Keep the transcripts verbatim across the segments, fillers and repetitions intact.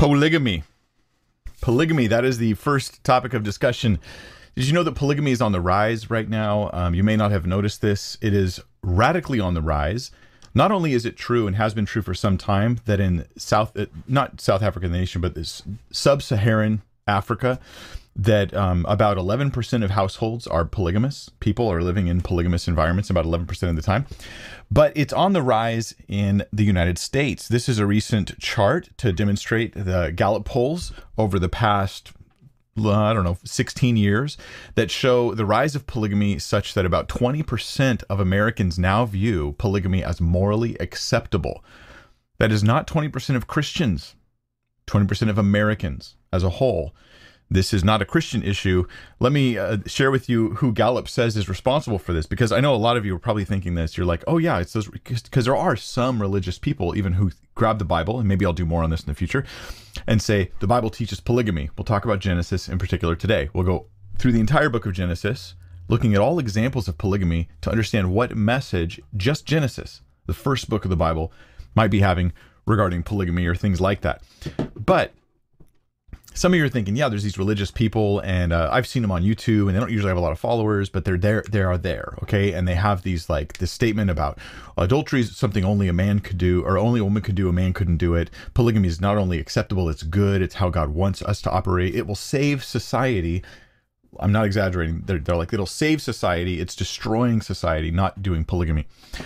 Polygamy. Polygamy, that is the first topic of discussion. Did you know that polygamy is on the rise right now? Um, you may not have noticed this. It is radically on the rise. Not only is it true and has been true for some time that in South, uh, not South Africa the nation, but this sub-Saharan Africa, that um, about eleven percent of households are polygamous. People are living in polygamous environments about eleven percent of the time. But it's on the rise in the United States. This is a recent chart to demonstrate the Gallup polls over the past, I don't know, sixteen years that show the rise of polygamy such that about twenty percent of Americans now view polygamy as morally acceptable. That is not twenty percent of Christians, twenty percent of Americans as a whole. This is not a Christian issue. Let me uh, share with you who Gallup says is responsible for this, because I know a lot of you are probably thinking this. You're like, oh yeah, it's those, because there are some religious people even who grab the Bible, and maybe I'll do more on this in the future, and say the Bible teaches polygamy. We'll talk about Genesis in particular today. We'll go through the entire book of Genesis, looking at all examples of polygamy to understand what message just Genesis, the first book of the Bible, might be having regarding polygamy or things like that. But some of you are thinking, yeah, there's these religious people, and uh, I've seen them on YouTube, and they don't usually have a lot of followers, but they're there, they are there, okay? And they have these, like, this statement about adultery is something only a man could do, or only a woman could do, a man couldn't do it. Polygamy is not only acceptable, it's good, it's how God wants us to operate. It will save society. I'm not exaggerating. They're, they're like, it'll save society. It's destroying society, not doing polygamy.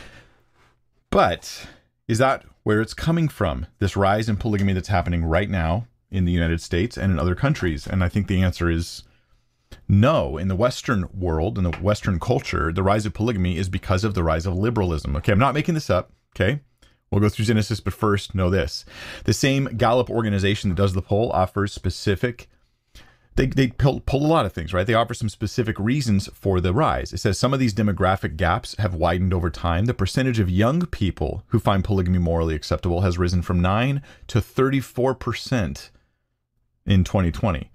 But is that where it's coming from? This rise in polygamy that's happening right now in the United States and in other countries? And I think the answer is no. In the Western world, in the Western culture, the rise of polygamy is because of the rise of liberalism. Okay, I'm not making this up, okay? We'll go through Genesis, but first, know this. The same Gallup organization that does the poll offers specific, they, they pull, pull a lot of things, right? They offer some specific reasons for the rise. It says some of these demographic gaps have widened over time. The percentage of young people who find polygamy morally acceptable has risen from nine to thirty-four percent in twenty twenty.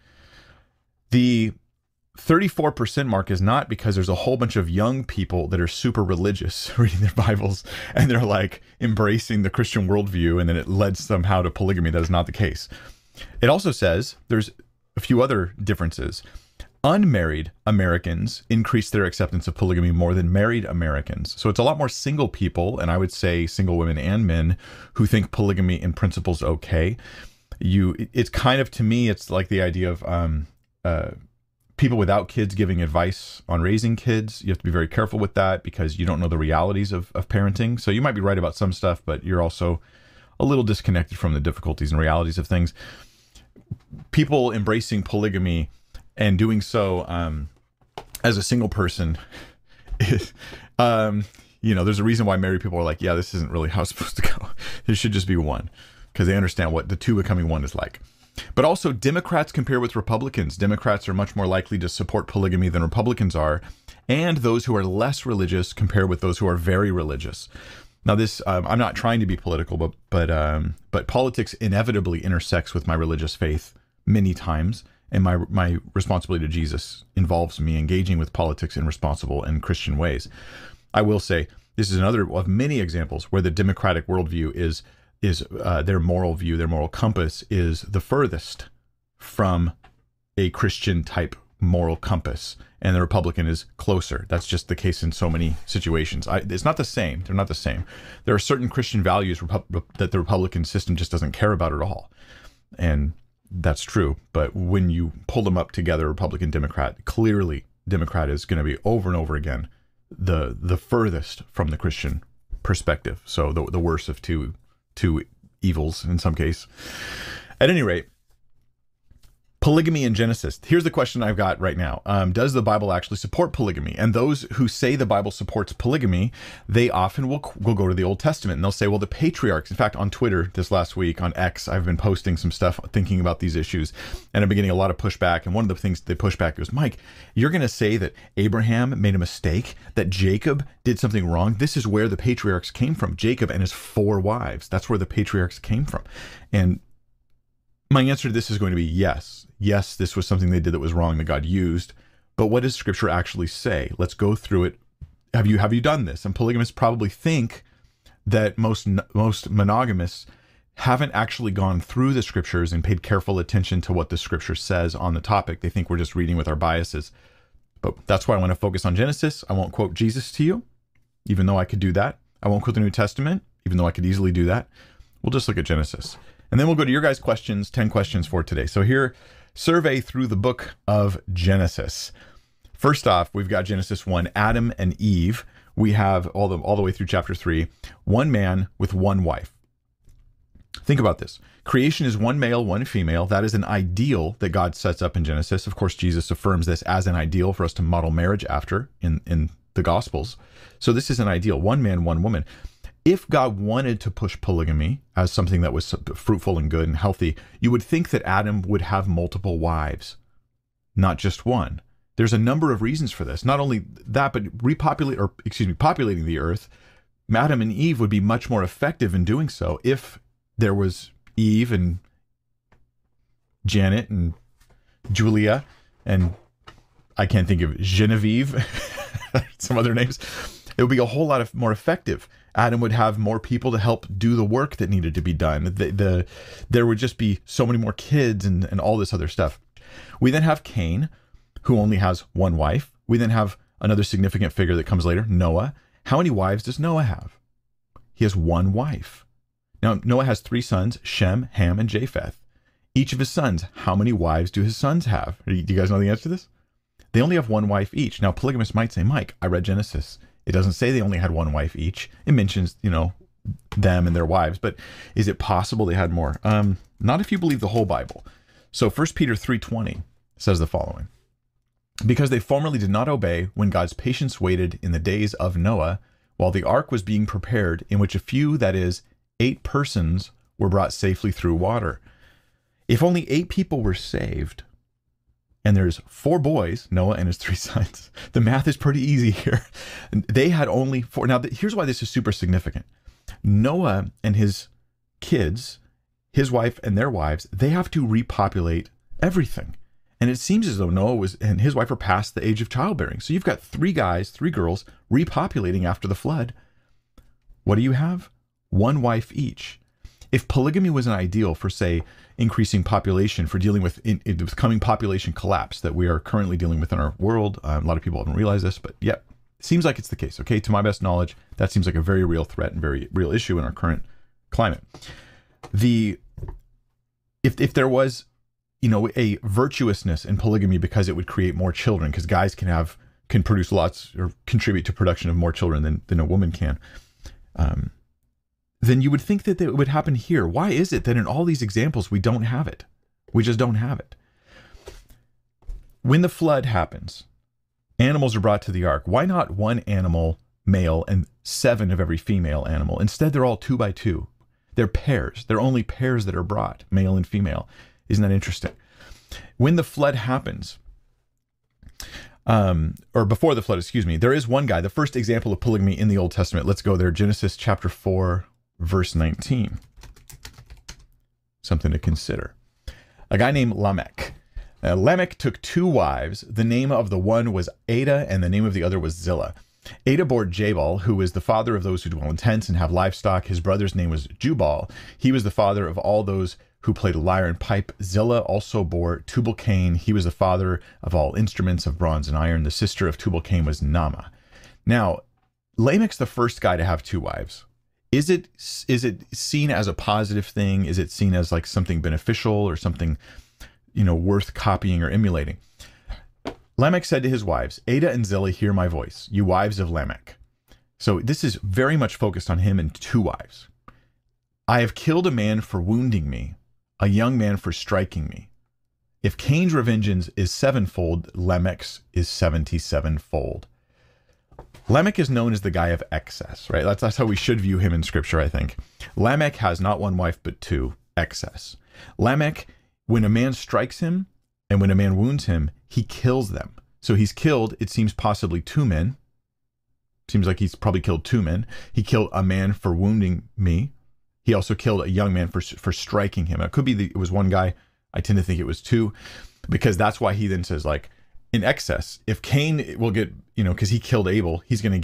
The thirty-four percent mark is not because there's a whole bunch of young people that are super religious reading their Bibles and they're like embracing the Christian worldview and then it led somehow to polygamy. That is not the case. It also says there's a few other differences. Unmarried Americans increase their acceptance of polygamy more than married Americans. So it's a lot more single people, and I would say single women and men, who think polygamy in principle is okay. You, it's kind of, to me, it's like the idea of um, uh, people without kids giving advice on raising kids. You have to be very careful with that because you don't know the realities of, of parenting. So you might be right about some stuff, but you're also a little disconnected from the difficulties and realities of things. People embracing polygamy and doing so um, as a single person, is, um, you know, there's a reason why married people are like, yeah, this isn't really how it's supposed to go. There should just be one, because they understand what the two becoming one is like. But also, Democrats compare with Republicans. Democrats are much more likely to support polygamy than Republicans are, and those who are less religious compare with those who are very religious. Now, this, um, I'm not trying to be political, but but um, but politics inevitably intersects with my religious faith many times, and my my responsibility to Jesus involves me engaging with politics in responsible and Christian ways. I will say this is another of many examples where the Democratic worldview is is uh, their moral view, their moral compass is the furthest from a Christian type moral compass, and the Republican is closer. That's just the case in so many situations. I, it's not the same. They're not the same. There are certain Christian values Repu- that the Republican system just doesn't care about at all. And that's true. But when you pull them up together, Republican, Democrat, clearly Democrat is going to be over and over again the the furthest from the Christian perspective. So the, the worst of two two evils in some case. At any rate, polygamy in Genesis. Here's the question I've got right now. Um, does the Bible actually support polygamy? And those who say the Bible supports polygamy, they often will, will go to the Old Testament and they'll say, well, the patriarchs, in fact, on Twitter this last week, on X, I've been posting some stuff thinking about these issues, and I'm getting a lot of pushback. And one of the things they push back is, Mike, you're going to say that Abraham made a mistake, that Jacob did something wrong. This is where the patriarchs came from. Jacob and his four wives. That's where the patriarchs came from. And my answer to this is going to be yes. Yes, this was something they did that was wrong that God used. But what does Scripture actually say? Let's go through it. Have you have you done this? And polygamists probably think that most most monogamists haven't actually gone through the scriptures and paid careful attention to what the scripture says on the topic. They think we're just reading with our biases. But that's why I want to focus on Genesis. I won't quote Jesus to you, even though I could do that. I won't quote the New Testament, even though I could easily do that. We'll just look at Genesis. And then we'll go to your guys' questions, ten questions for today. So here, survey through the book of Genesis. First off, we've got Genesis one, Adam and Eve. We have all the all the way through chapter three, one man with one wife. Think about this. Creation is one male, one female. That is an ideal that God sets up in Genesis. Of course, Jesus affirms this as an ideal for us to model marriage after in, in the Gospels. So this is an ideal, one man, one woman. If God wanted to push polygamy as something that was fruitful and good and healthy, you would think that Adam would have multiple wives, not just one. There's a number of reasons for this. Not only that, but repopulate, or excuse me, populating the earth, Adam and Eve would be much more effective in doing so if there was Eve and Janet and Julia and I can't think of Genevieve, some other names. It would be a whole lot of more effective. Adam would have more people to help do the work that needed to be done. The, the, there would just be so many more kids and, and all this other stuff. We then have Cain, who only has one wife. We then have another significant figure that comes later, Noah. How many wives does Noah have? He has one wife. Now, Noah has three sons, Shem, Ham, and Japheth. Each of his sons, how many wives do his sons have? Do you guys know the answer to this? They only have one wife each. Now, polygamists might say, Mike, I read Genesis. It doesn't say they only had one wife each. It mentions, you know, them and their wives, but is it possible they had more? Um, not if you believe the whole Bible. So First Peter three twenty says the following. Because they formerly did not obey when God's patience waited in the days of Noah, while the ark was being prepared, in which a few, that is, eight persons, were brought safely through water. If only eight people were saved, and there's four boys, Noah and his three sons, the math is pretty easy here. They had only four. Now, here's why this is super significant. Noah and his kids, his wife and their wives, they have to repopulate everything. And it seems as though Noah was and his wife are past the age of childbearing. So you've got three guys, three girls repopulating after the flood. What do you have? One wife each. If polygamy was an ideal for, say, increasing population, for dealing with in, in the coming population collapse that we are currently dealing with in our world, um, a lot of people haven't realized this, but yeah, it seems like it's the case. Okay, to my best knowledge, that seems like a very real threat and very real issue in our current climate. The if if there was, you know, a virtuousness in polygamy because it would create more children, because guys can have can produce lots or contribute to production of more children than than a woman can. Um, then you would think that it would happen here. Why is it that in all these examples we don't have it? We just don't have it. When the flood happens, animals are brought to the ark. Why not one animal male and seven of every female animal? Instead, they're all two by two. They're pairs. They're only pairs that are brought, male and female. Isn't that interesting? When the flood happens, um, or before the flood, excuse me, there is one guy, the first example of polygamy in the Old Testament. Let's go there. Genesis chapter four, verse nineteen. Something to consider. A guy named Lamech. Uh, Lamech took two wives. The name of the one was Adah, and the name of the other was Zillah. Adah bore Jabal, who is the father of those who dwell in tents and have livestock. His brother's name was Jubal. He was the father of all those who played a lyre and pipe. Zillah also bore Tubal-Cain. He was the father of all instruments of bronze and iron. The sister of Tubal-Cain was Naamah. Now, Lamech's the first guy to have two wives. Is it is it seen as a positive thing? Is it seen as like something beneficial or something, you know, worth copying or emulating? Lamech said to his wives, Adah and Zillah, hear my voice, you wives of Lamech. So this is very much focused on him and two wives. I have killed a man for wounding me, a young man for striking me. If Cain's revengeance is sevenfold, Lamech's is seventy-sevenfold. Lamech is known as the guy of excess, right? That's, that's how we should view him in scripture, I think. Lamech has not one wife, but two, excess. Lamech, when a man strikes him and when a man wounds him, he kills them. So he's killed, it seems possibly two men. Seems like he's probably killed two men. He killed a man for wounding me. He also killed a young man for for striking him. It could be the, it was one guy. I tend to think it was two, because that's why he then says, like, in excess, if Cain will get, you know, because he killed Abel, he's going to get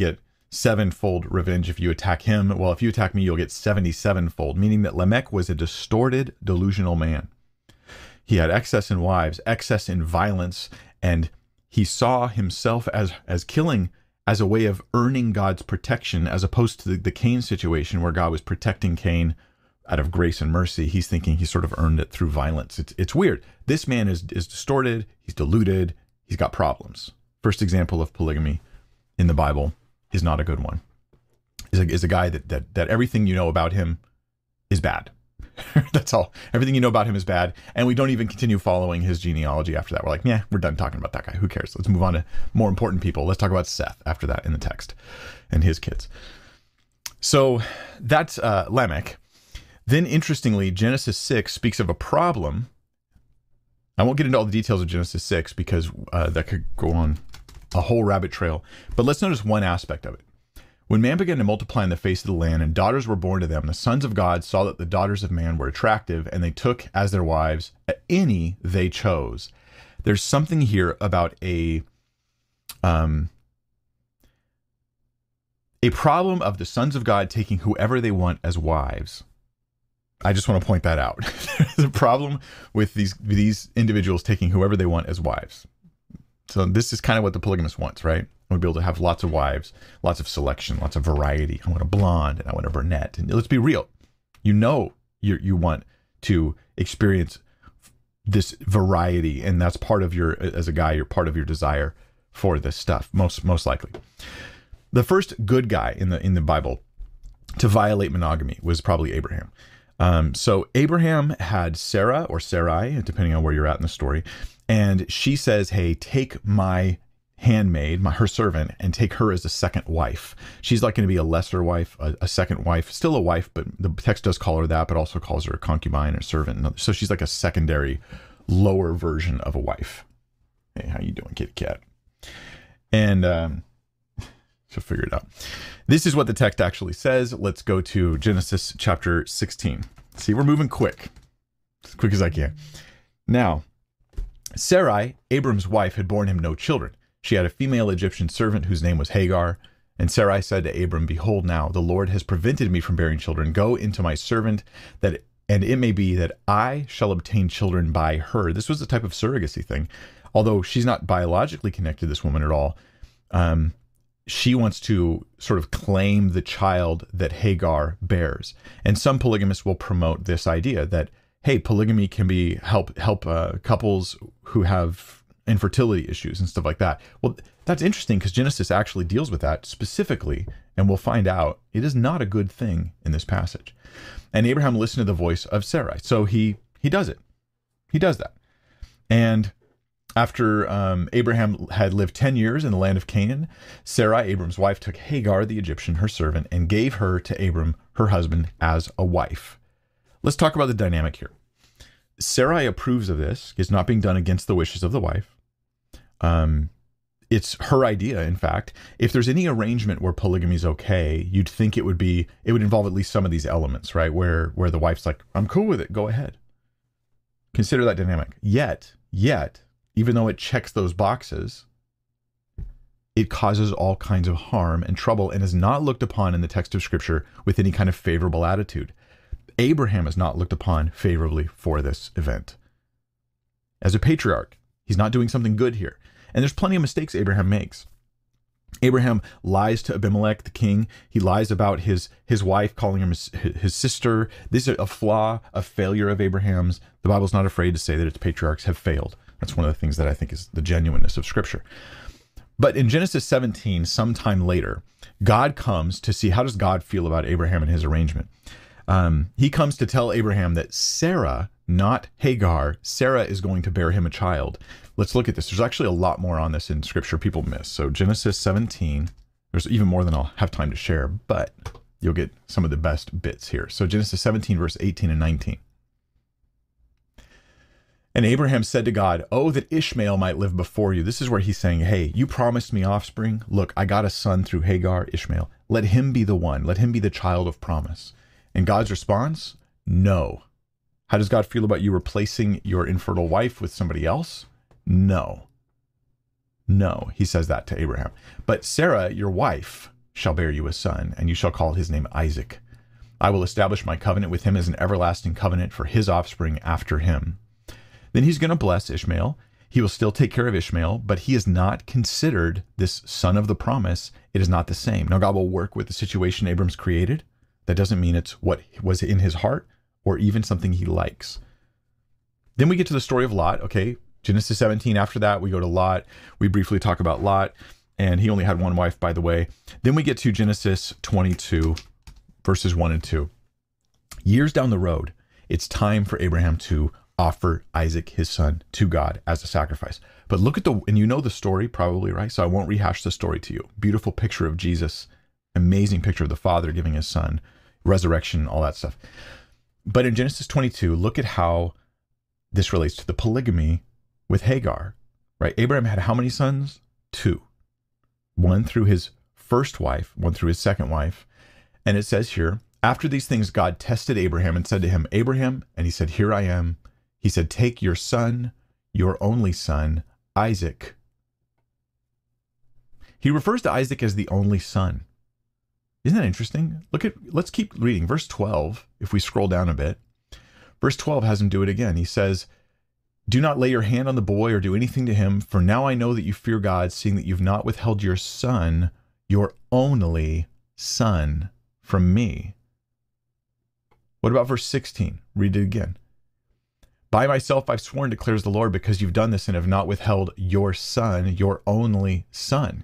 sevenfold revenge if you attack him. Well, if you attack me, you'll get seventy-sevenfold, meaning that Lamech was a distorted, delusional man. He had excess in wives, excess in violence, and he saw himself as, as killing as a way of earning God's protection, as opposed to the, the Cain situation where God was protecting Cain out of grace and mercy. He's thinking he sort of earned it through violence. It's, it's weird. This man is, is distorted. He's deluded. He's got problems. First example of polygamy in the Bible is not a good one. Is a, is a guy that, that, that everything you know about him is bad. That's all. Everything you know about him is bad. And we don't even continue following his genealogy after that. We're like, yeah, we're done talking about that guy. Who cares? Let's move on to more important people. Let's talk about Seth after that in the text and his kids. So that's uh, Lamech. Then interestingly, Genesis six speaks of a problem. I won't get into all the details of Genesis six because uh, that could go on a whole rabbit trail. But let's notice one aspect of it. When man began to multiply in the face of the land and daughters were born to them, the sons of God saw that the daughters of man were attractive, and they took as their wives any they chose. There's something here about a um, a problem of the sons of God taking whoever they want as wives. I just want to point that out. There's a problem with these these individuals taking whoever they want as wives. So this is kind of what the polygamist wants, right? I want to be able to have lots of wives, lots of selection, lots of variety. I want a blonde and I want a brunette. And let's be real. You know you you want to experience this variety, and that's part of your, as a guy, you're part of your desire for this stuff, most most likely. The first good guy in the in the Bible to violate monogamy was probably Abraham. Um, so Abraham had Sarah or Sarai, depending on where you're at in the story, and she says, hey, take my handmaid, my her servant, and take her as a second wife. She's like going to be a lesser wife, a, a second wife, still a wife, but the text does call her that, but also calls her a concubine or servant. So she's like a secondary, lower version of a wife. Hey, how you doing, kitty cat? And um, she'll figure it out. This is what the text actually says. Let's go to Genesis chapter sixteen. See, we're moving quick, as quick as I can. Now, Sarai, Abram's wife, had borne him no children. She had a female Egyptian servant whose name was Hagar. And Sarai said to Abram, behold, now the Lord has prevented me from bearing children. Go into my servant, that, and it may be that I shall obtain children by her. This was a type of surrogacy thing. Although she's not biologically connected to this woman at all, um, she wants to sort of claim the child that Hagar bears. And some polygamists will promote this idea that, hey, polygamy can be help help uh, couples who have infertility issues and stuff like that. Well, that's interesting because Genesis actually deals with that specifically, and we'll find out it is not a good thing in this passage. And Abraham listened to the voice of Sarai, so he he does it. He does that. And after um, Abraham had lived ten years in the land of Canaan, Sarai, Abram's wife, took Hagar, the Egyptian, her servant, and gave her to Abram, her husband, as a wife. Let's talk about the dynamic here. Sarai approves of this. It's not being done against the wishes of the wife. Um, it's her idea, in fact. If there's any arrangement where polygamy is okay, you'd think it would be, it would involve at least some of these elements, right? Where, where the wife's like, I'm cool with it, go ahead. Consider that dynamic. Yet, yet, even though it checks those boxes, it causes all kinds of harm and trouble and is not looked upon in the text of Scripture with any kind of favorable attitude. Abraham is not looked upon favorably for this event. As a patriarch, he's not doing something good here. And there's plenty of mistakes Abraham makes. Abraham lies to Abimelech, the king. He lies about his, his wife, calling him his, his sister. This is a flaw, a failure of Abraham's. The Bible's not afraid to say that its patriarchs have failed. That's one of the things that I think is the genuineness of Scripture. But in Genesis seventeen, sometime later, God comes to see how does God feel about Abraham and his arrangement. Um, he comes to tell Abraham that Sarah, not Hagar, Sarah is going to bear him a child. Let's look at this. There's actually a lot more on this in Scripture people miss. So Genesis seventeen, there's even more than I'll have time to share, but you'll get some of the best bits here. So Genesis seventeen, verse eighteen and nineteen. And Abraham said to God, oh, that Ishmael might live before you. This is where he's saying, hey, you promised me offspring. Look, I got a son through Hagar, Ishmael. Let him be the one. Let him be the child of promise. And God's response, no. How does God feel about you replacing your infertile wife with somebody else? No. No, he says that to Abraham. But Sarah, your wife, shall bear you a son, and you shall call his name Isaac. I will establish my covenant with him as an everlasting covenant for his offspring after him. Then he's going to bless Ishmael. He will still take care of Ishmael, but he is not considered this son of the promise. It is not the same. Now, God will work with the situation Abram's created. That doesn't mean it's what was in his heart or even something he likes. Then we get to the story of Lot. Okay, Genesis seventeen. After that, we go to Lot. We briefly talk about Lot, and he only had one wife, by the way. Then we get to Genesis twenty-two, verses one and two. Years down the road, it's time for Abraham to offer Isaac, his son, to God as a sacrifice. But look at the, and you know the story probably, right? So I won't rehash the story to you. Beautiful picture of Jesus, amazing picture of the Father giving his son, resurrection, all that stuff. But in Genesis twenty-two, look at how this relates to the polygamy with Hagar, right? Abraham had how many sons? Two. One through his first wife, one through his second wife. And it says here, after these things, God tested Abraham and said to him, Abraham, and he said, here I am. He said, take your son, your only son, Isaac. He refers to Isaac as the only son. Isn't that interesting? Look at, let's keep reading. Verse twelve, if we scroll down a bit. Verse twelve has him do it again. He says, do not lay your hand on the boy or do anything to him, for now I know that you fear God, seeing that you've not withheld your son, your only son, from me. What about verse sixteen? Read it again. By myself I've sworn, declares the Lord, because you've done this and have not withheld your son, your only son.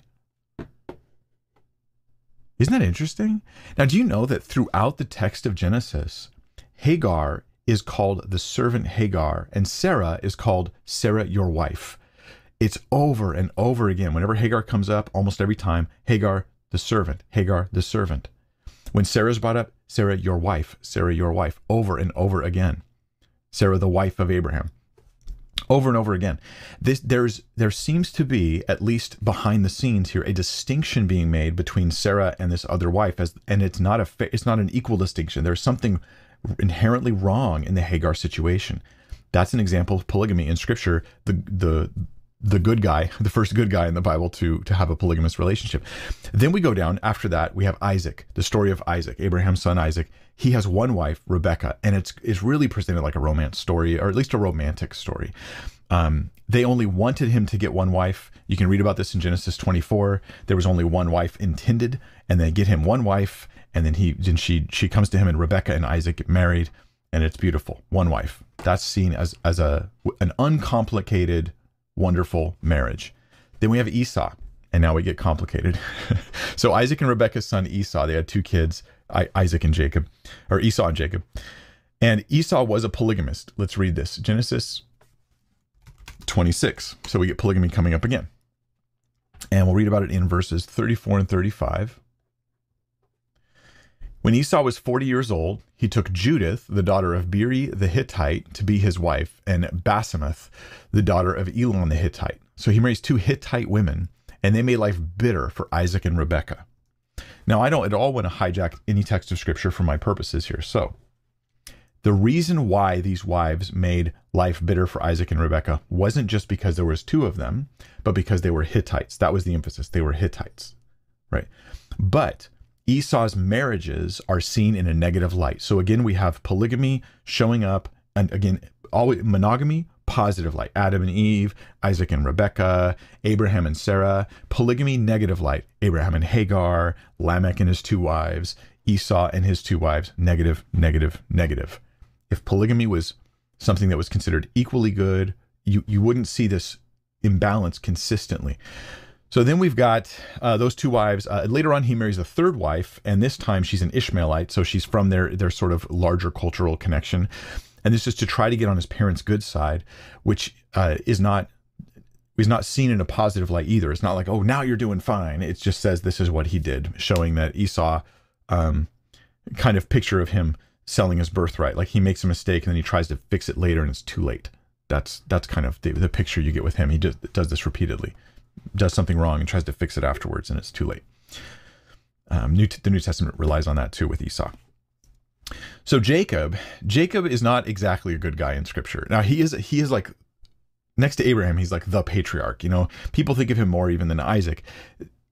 Isn't that interesting? Now, do you know that throughout the text of Genesis, Hagar is called the servant Hagar, and Sarah is called Sarah, your wife? It's over and over again. Whenever Hagar comes up, almost every time, Hagar, the servant, Hagar, the servant. When Sarah's brought up, Sarah, your wife, Sarah, your wife, over and over again. Sarah, the wife of Abraham. Over and over again. This, there's, there seems to be, at least behind the scenes here, a distinction being made between Sarah and this other wife, as, and it's not a, it's not an equal distinction. There's something inherently wrong in the Hagar situation. That's an example of polygamy in Scripture. The the the good guy, the first good guy in the Bible to to have a polygamous relationship. Then we go down. After that, we have Isaac, the story of Isaac, Abraham's son Isaac. He has one wife, Rebecca, and it's it's really presented like a romance story, or at least a romantic story. Um, they only wanted him to get one wife. You can read about this in Genesis twenty-four. There was only one wife intended, and they get him one wife, and then he then she she comes to him, and Rebecca and Isaac get married, and it's beautiful. One wife. That's seen as as a an uncomplicated, wonderful marriage. Then we have Esau, and now we get complicated. So Isaac and Rebecca's son Esau, they had two kids, I, Isaac and Jacob, or Esau and Jacob. And Esau was a polygamist. Let's read this. Genesis twenty-six. So we get polygamy coming up again. And we'll read about it in verses thirty-four and thirty-five. When Esau was forty years old, he took Judith, the daughter of Beeri the Hittite, to be his wife, and Basemath, the daughter of Elon the Hittite. So he marries two Hittite women, and they made life bitter for Isaac and Rebekah. Now, I don't at all want to hijack any text of Scripture for my purposes here. So the reason why these wives made life bitter for Isaac and Rebekah wasn't just because there was two of them, but because they were Hittites. That was the emphasis. They were Hittites, right? But Esau's marriages are seen in a negative light. So again, we have polygamy showing up, and again, always monogamy, positive light. Adam and Eve, Isaac and Rebekah, Abraham and Sarah. Polygamy, negative light. Abraham and Hagar, Lamech and his two wives, Esau and his two wives, negative, negative, negative. If polygamy was something that was considered equally good, you, you wouldn't see this imbalance consistently. So then we've got uh, those two wives. Uh, later on, he marries a third wife, and this time she's an Ishmaelite, so she's from their, their sort of larger cultural connection. And this is to try to get on his parents' good side, which uh, is not is not seen in a positive light either. It's not like, oh, now you're doing fine. It just says this is what he did, showing that Esau, um, kind of picture of him selling his birthright. Like he makes a mistake, and then he tries to fix it later, and it's too late. That's that's kind of the, the picture you get with him. He just does this repeatedly. Does something wrong and tries to fix it afterwards, and it's too late. Um, New, the New Testament relies on that too with Esau. So Jacob, Jacob is not exactly a good guy in Scripture. Now he is, he is like, next to Abraham, he's like the patriarch. You know, people think of him more even than Isaac.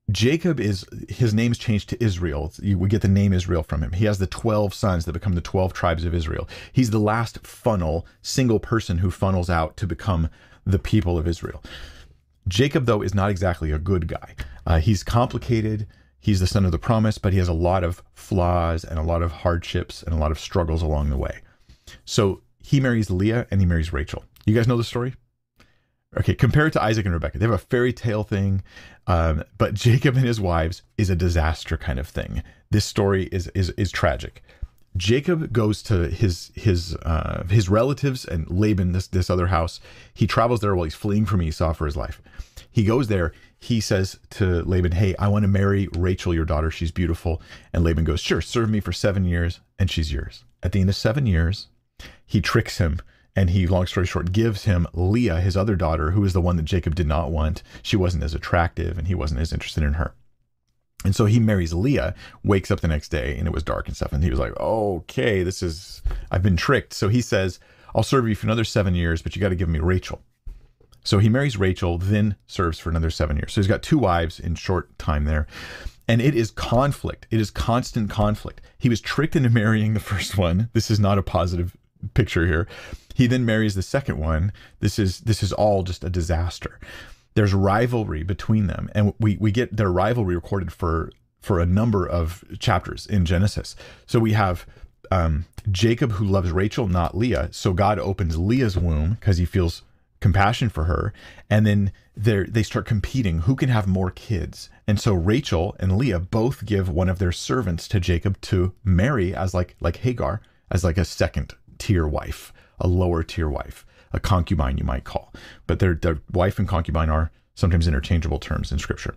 Jacob is, his name's changed to Israel. We get the name Israel from him. He has the twelve sons that become the twelve tribes of Israel. He's the last funnel, single person who funnels out to become the people of Israel. Jacob, though, is not exactly a good guy. Uh, he's complicated. He's the son of the promise, but he has a lot of flaws and a lot of hardships and a lot of struggles along the way. So he marries Leah and he marries Rachel. You guys know the story? Okay, compare it to Isaac and Rebekah. They have a fairy tale thing, um, but Jacob and his wives is a disaster kind of thing. This story is is is tragic. Jacob goes to his his uh, his relatives and Laban, this this other house. He travels there while he's fleeing from Esau for his life. He goes there. He says to Laban, "Hey, I want to marry Rachel, your daughter. She's beautiful." And Laban goes, "Sure, serve me for seven years, and she's yours." At the end of seven years, he tricks him. And he, long story short, gives him Leah, his other daughter, who is the one that Jacob did not want. She wasn't as attractive and he wasn't as interested in her. And so he marries Leah, wakes up the next day and it was dark and stuff. And he was like, okay, this is, I've been tricked. So he says, I'll serve you for another seven years, but you got to give me Rachel. So he marries Rachel, then serves for another seven years. So he's got two wives in short time there. And it is conflict. It is constant conflict. He was tricked into marrying the first one. This is not a positive picture here. He then marries the second one. This is this is all just a disaster. There's rivalry between them, and we we get their rivalry recorded for for a number of chapters in Genesis. So we have um, Jacob who loves Rachel, not Leah. So God opens Leah's womb because he feels compassion for her, and then they they start competing who can have more kids. And so Rachel and Leah both give one of their servants to Jacob to marry as like like Hagar, as like a second tier wife, a lower tier wife, a concubine you might call. But their, their wife and concubine are sometimes interchangeable terms in scripture.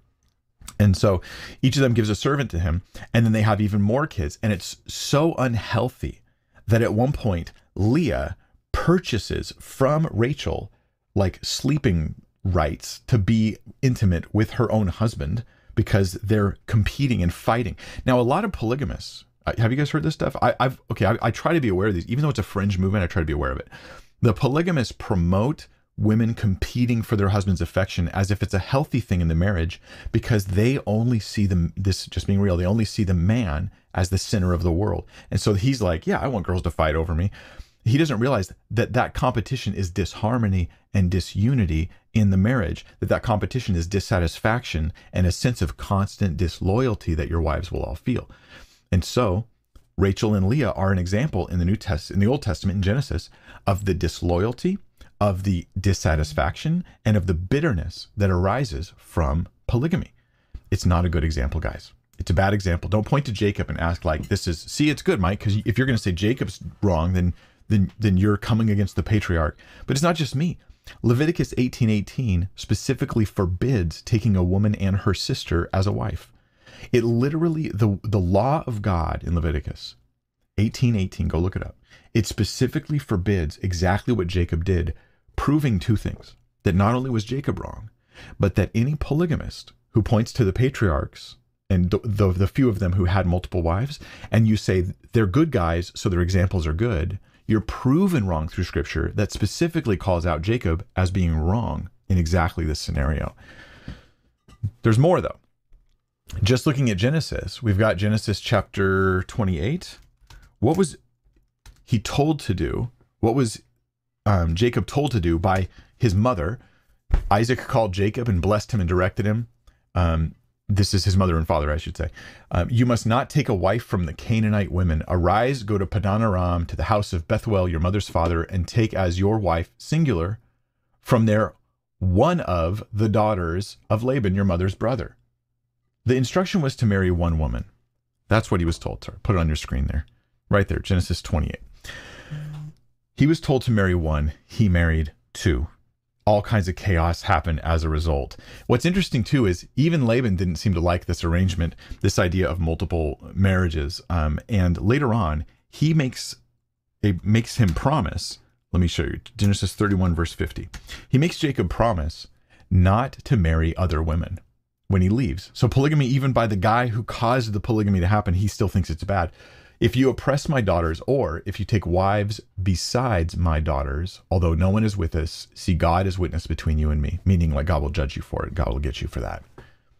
And so each of them gives a servant to him, and then they have even more kids. And it's so unhealthy that at one point, Leah purchases from Rachel like sleeping rights to be intimate with her own husband because they're competing and fighting. Now, a lot of polygamists, have you guys heard this stuff? I, I've okay. I, I try to be aware of these, even though it's a fringe movement. I try to be aware of it. The polygamists promote women competing for their husband's affection as if it's a healthy thing in the marriage, because they only see them. This just being real. They only see the man as the center of the world, and so he's like, "Yeah, I want girls to fight over me." He doesn't realize that that competition is disharmony and disunity in the marriage. That that competition is dissatisfaction and a sense of constant disloyalty that your wives will all feel. And so Rachel and Leah are an example in the New Test, in the Old Testament in Genesis, of the disloyalty, of the dissatisfaction, and of the bitterness that arises from polygamy. It's not a good example, guys. It's a bad example. Don't point to Jacob and ask like, this is, see, it's good, Mike, because if you're going to say Jacob's wrong, then, then, then you're coming against the patriarch. But it's not just me. Leviticus eighteen eighteen specifically forbids taking a woman and her sister as a wife. It literally, the, the law of God in Leviticus eighteen eighteen, go look it up. It specifically forbids exactly what Jacob did, proving two things. That not only was Jacob wrong, but that any polygamist who points to the patriarchs and the, the, the few of them who had multiple wives, and you say they're good guys, so their examples are good, you're proven wrong through scripture that specifically calls out Jacob as being wrong in exactly this scenario. There's more though. Just looking at Genesis, we've got Genesis chapter twenty-eight. What was he told to do? What was um, Jacob told to do by his mother? Isaac called Jacob and blessed him and directed him. Um, this is his mother and father, I should say. Um, you must not take a wife from the Canaanite women. Arise, go to Padan Aram, to the house of Bethuel, your mother's father, and take as your wife, singular, from there one of the daughters of Laban, your mother's brother. The instruction was to marry one woman. That's what he was told to. Put it on your screen there. Right there, Genesis twenty-eight. He was told to marry one. He married two. All kinds of chaos happened as a result. What's interesting, too, is even Laban didn't seem to like this arrangement, this idea of multiple marriages. Um, and later on, he makes, a, makes him promise. Let me show you. Genesis thirty-one, verse fifty. He makes Jacob promise not to marry other women when he leaves. So polygamy, even by the guy who caused the polygamy to happen, he still thinks it's bad. If you oppress my daughters, or if you take wives besides my daughters, although no one is with us, see, God is witness between you and me, meaning like God will judge you for it. God will get you for that.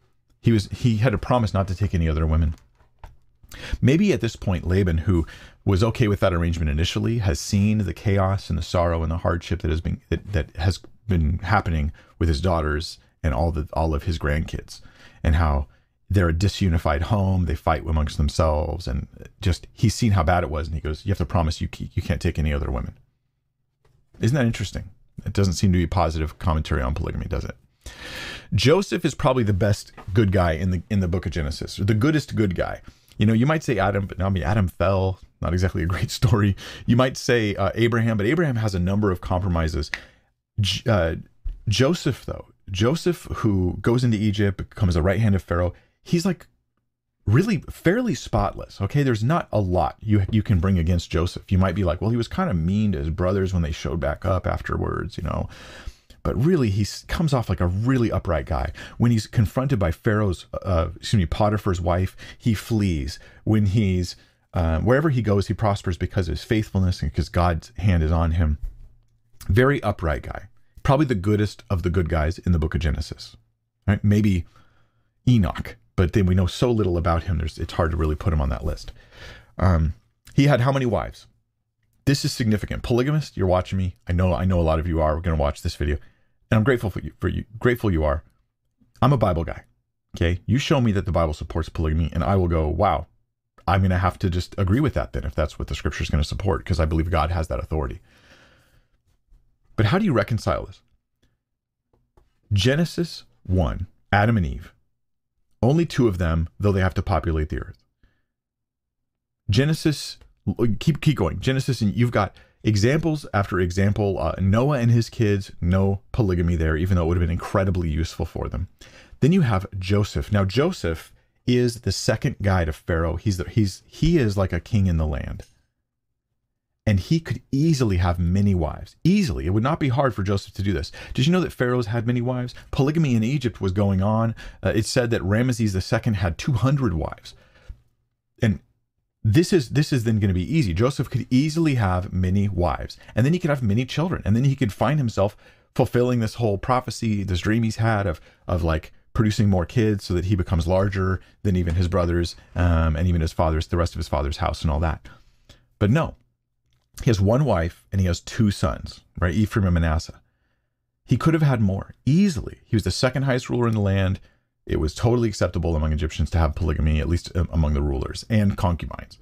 He was he had a promise not to take any other women. Maybe at this point, Laban, who was okay with that arrangement initially, has seen the chaos and the sorrow and the hardship that has been that, that has been happening with his daughters and all the all of his grandkids, and how they're a disunified home. They fight amongst themselves, and just he's seen how bad it was, and he goes, "You have to promise you you can't take any other women." Isn't that interesting? It doesn't seem to be positive commentary on polygamy, does it? Joseph is probably the best good guy in the in the book of Genesis, or the goodest good guy. You know, you might say Adam, but I mean, Adam fell. Not exactly a great story. You might say uh, Abraham, but Abraham has a number of compromises. J- uh, Joseph, though, Joseph, who goes into Egypt, becomes the right hand of Pharaoh, he's like really fairly spotless. Okay, there's not a lot you you can bring against Joseph. You might be like, well, he was kind of mean to his brothers when they showed back up afterwards, you know. But really, he comes off like a really upright guy. When he's confronted by Pharaoh's, uh, excuse me, Potiphar's wife, he flees. When he's, uh, wherever he goes, he prospers because of his faithfulness and because God's hand is on him. Very upright guy. Probably the goodest of the good guys in the book of Genesis. Right? Maybe Enoch, but then we know so little about him, there's, it's hard to really put him on that list. Um, he had how many wives? This is significant. Polygamist, you're watching me. I know, I know a lot of you are. We're going to watch this video. And I'm grateful for you, for you, grateful you are. I'm a Bible guy. Okay. You show me that the Bible supports polygamy and I will go, wow, I'm going to have to just agree with that then, if that's what the scripture is going to support, because I believe God has that authority. But how do you reconcile this? Genesis one, Adam and Eve, only two of them, though they have to populate the earth. Genesis, keep, keep going. Genesis, and you've got examples after example. uh, Noah and his kids, no polygamy there, even though it would have been incredibly useful for them. Then you have Joseph. Now, Joseph is the second guy to Pharaoh. He's the, he's he is like a king in the land. And he could easily have many wives. Easily. It would not be hard for Joseph to do this. Did you know that Pharaoh's had many wives? Polygamy in Egypt was going on. Uh, it said that Ramesses the Second had two hundred wives. And This is this is then going to be easy. Joseph could easily have many wives, and then he could have many children, and then he could find himself fulfilling this whole prophecy, this dream he's had of of like producing more kids, so that he becomes larger than even his brothers, um, and even his father's, the rest of his father's house, and all that. But no, he has one wife and he has two sons, right? Ephraim and Manasseh. He could have had more easily. He was the second highest ruler in the land. It was totally acceptable among Egyptians to have polygamy, at least among the rulers, and concubines.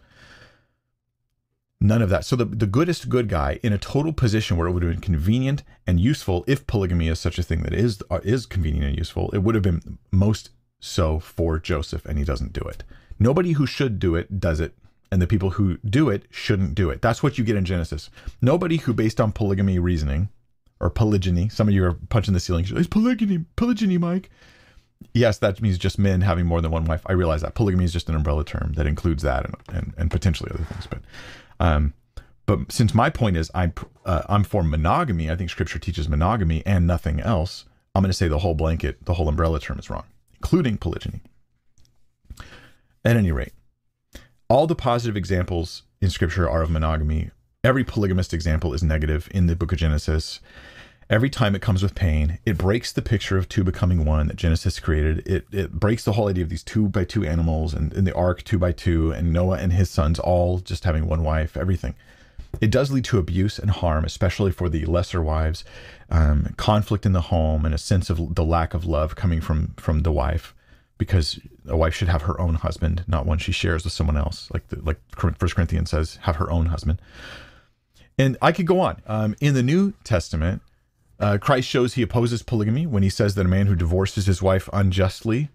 None of that. So the, the goodest good guy in a total position where it would have been convenient and useful, if polygamy is such a thing that is, uh, is convenient and useful, it would have been most so for Joseph, and he doesn't do it. Nobody who should do it does it, and the people who do it shouldn't do it. That's what you get in Genesis. Nobody who, based on polygamy reasoning, or polygyny, some of you are punching the ceiling, it's polygyny, polygyny, Mike. Yes, that means just men having more than one wife. I realize that polygamy is just an umbrella term that includes that and, and, and potentially other things. But um, but since my point is I'm uh, I'm for monogamy, I think Scripture teaches monogamy and nothing else. I'm going to say the whole blanket, the whole umbrella term is wrong, including polygyny. At any rate, all the positive examples in Scripture are of monogamy. Every polygamist example is negative in the book of Genesis. Every time it comes with pain, it breaks the picture of two becoming one that Genesis created. It it breaks the whole idea of these two by two animals, and in the ark two by two, and Noah and his sons all just having one wife, everything. It does lead to abuse and harm, especially for the lesser wives, um, conflict in the home, and a sense of the lack of love coming from, from the wife, because a wife should have her own husband, not one she shares with someone else. Like the, like First Corinthians says, have her own husband. And I could go on. Um, in the New Testament, Uh, Christ shows he opposes polygamy when he says that a man who divorces his wife unjustly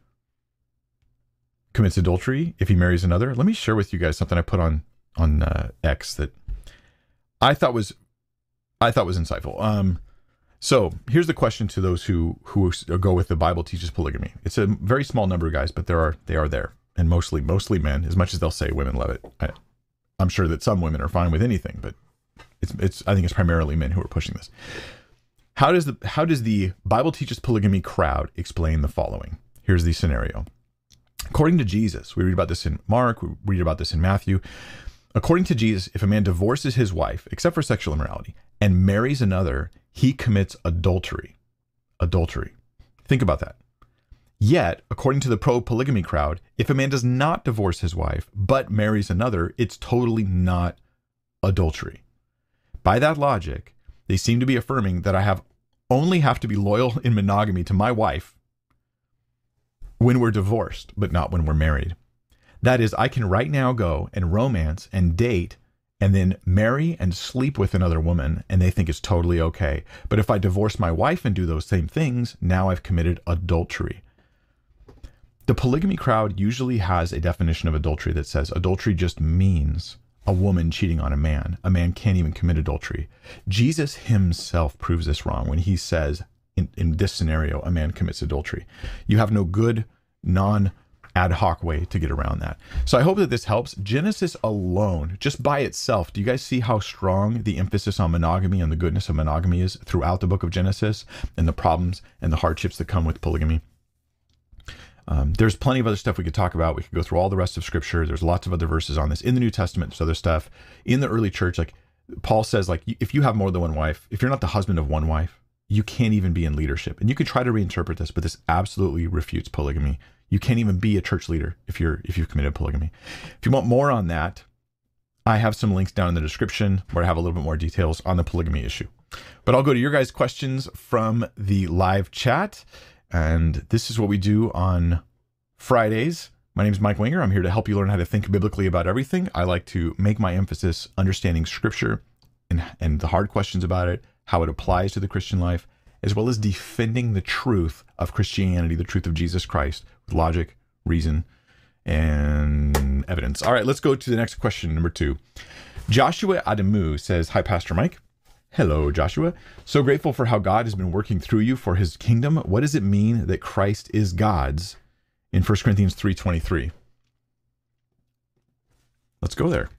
commits adultery if he marries another. Let me share with you guys something I put on on uh, X that I thought was I thought was insightful. Um, so here's the question to those who who go with the Bible teaches polygamy. It's a very small number of guys, but there are they are there, and mostly mostly men. As much as they'll say women love it, I, I'm sure that some women are fine with anything, but it's it's I think it's primarily men who are pushing this. How does the how does the Bible teaches polygamy crowd explain the following? Here's the scenario. According to Jesus, we read about this in Mark, we read about this in Matthew. According to Jesus, if a man divorces his wife, except for sexual immorality, and marries another, he commits adultery. Adultery. Think about that. Yet, according to the pro-polygamy crowd, if a man does not divorce his wife, but marries another, it's totally not adultery. By that logic, they seem to be affirming that I have only have to be loyal in monogamy to my wife when we're divorced, but not when we're married. That is, I can right now go and romance and date and then marry and sleep with another woman, and they think it's totally okay. But if I divorce my wife and do those same things, now I've committed adultery. The polygamy crowd usually has a definition of adultery that says adultery just means a woman cheating on a man. A man can't even commit adultery. Jesus himself proves this wrong when he says, in, in this scenario, a man commits adultery. You have no good, non ad hoc way to get around that. So I hope that this helps. Genesis alone, just by itself, do you guys see how strong the emphasis on monogamy and the goodness of monogamy is throughout the book of Genesis, and the problems and the hardships that come with polygamy? Um, there's plenty of other stuff we could talk about. We could go through all the rest of scripture. There's lots of other verses on this in the New Testament. There's other stuff in the early church. Like Paul says, like if you have more than one wife, if you're not the husband of one wife, you can't even be in leadership. And you could try to reinterpret this, but this absolutely refutes polygamy. You can't even be a church leader if you're if you've committed polygamy. If you want more on that, I have some links down in the description where I have a little bit more details on the polygamy issue. But I'll go to your guys' questions from the live chat. And this is what we do on Fridays. My name is Mike Winger. I'm here to help you learn how to think biblically about everything. I like to make my emphasis understanding scripture and, and the hard questions about it, how it applies to the Christian life, as well as defending the truth of Christianity, the truth of Jesus Christ, with logic, reason, and evidence. All right, let's go to the next question, number two. Joshua Adamu says, hi, Pastor Mike. Hello, Joshua. So grateful for how God has been working through you for his kingdom. What does it mean that Christ is God's in First Corinthians three twenty-three? Let's go there.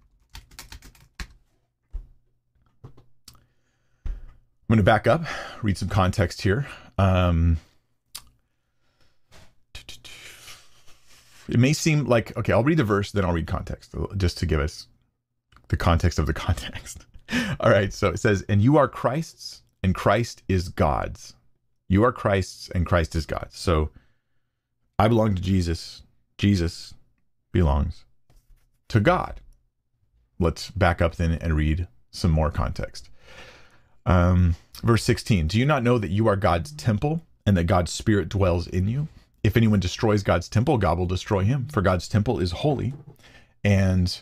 I'm going to back up, read some context here. Um, it may seem like, okay, I'll read the verse, then I'll read context, just to give us the context of the context. All right, so it says, and you are Christ's, and Christ is God's. You are Christ's, and Christ is God's. So I belong to Jesus. Jesus belongs to God. Let's back up then and read some more context. Um, verse sixteen, do you not know that you are God's temple, and that God's Spirit dwells in you? If anyone destroys God's temple, God will destroy him, for God's temple is holy, and...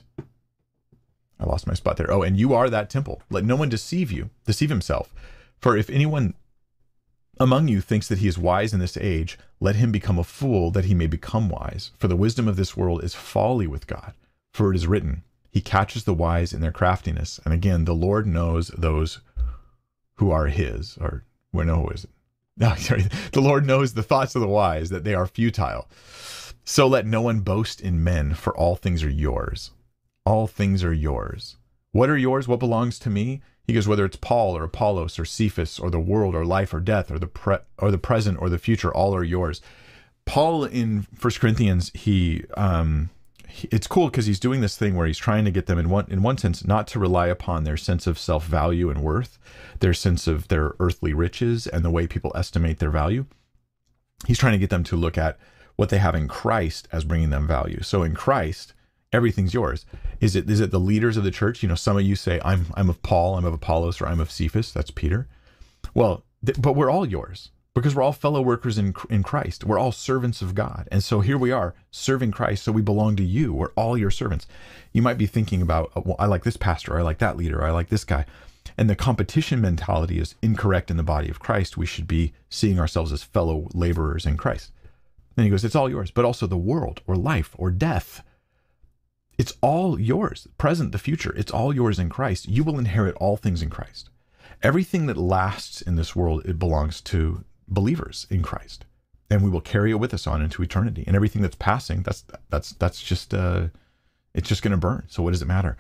I lost my spot there. Oh, and you are that temple. Let no one deceive you, deceive himself. For if anyone among you thinks that he is wise in this age, let him become a fool that he may become wise. For the wisdom of this world is folly with God. For it is written, he catches the wise in their craftiness. And again, the Lord knows those who are his, or where no, who is it? No, sorry. The Lord knows the thoughts of the wise, that they are futile. So let no one boast in men, for all things are yours. All things are yours. What are yours? What belongs to me? He goes, whether it's Paul or Apollos or Cephas or the world or life or death or the pre- or the present or the future, all are yours. Paul in First Corinthians, he, um, he it's cool because he's doing this thing where he's trying to get them in one in one sense not to rely upon their sense of self-value and worth, their sense of their earthly riches and the way people estimate their value. He's trying to get them to look at what they have in Christ as bringing them value. So in Christ, everything's yours. Is it is it the leaders of the church? You know, some of you say, I'm I'm of Paul, I'm of Apollos, or I'm of Cephas. That's Peter. Well, th- but we're all yours because we're all fellow workers in in Christ. We're all servants of God. And so here we are serving Christ. So we belong to you. We're all your servants. You might be thinking about, well, I like this pastor, or I like that leader, or I like this guy. And the competition mentality is incorrect in the body of Christ. We should be seeing ourselves as fellow laborers in Christ. And he goes, it's all yours, but also the world or life or death. It's all yours, present, the future. It's all yours in Christ. You will inherit all things in Christ. Everything that lasts in this world, it belongs to believers in Christ, and we will carry it with us on into eternity. And everything that's passing, that's that's that's just uh, it's just going to burn. So what does it matter?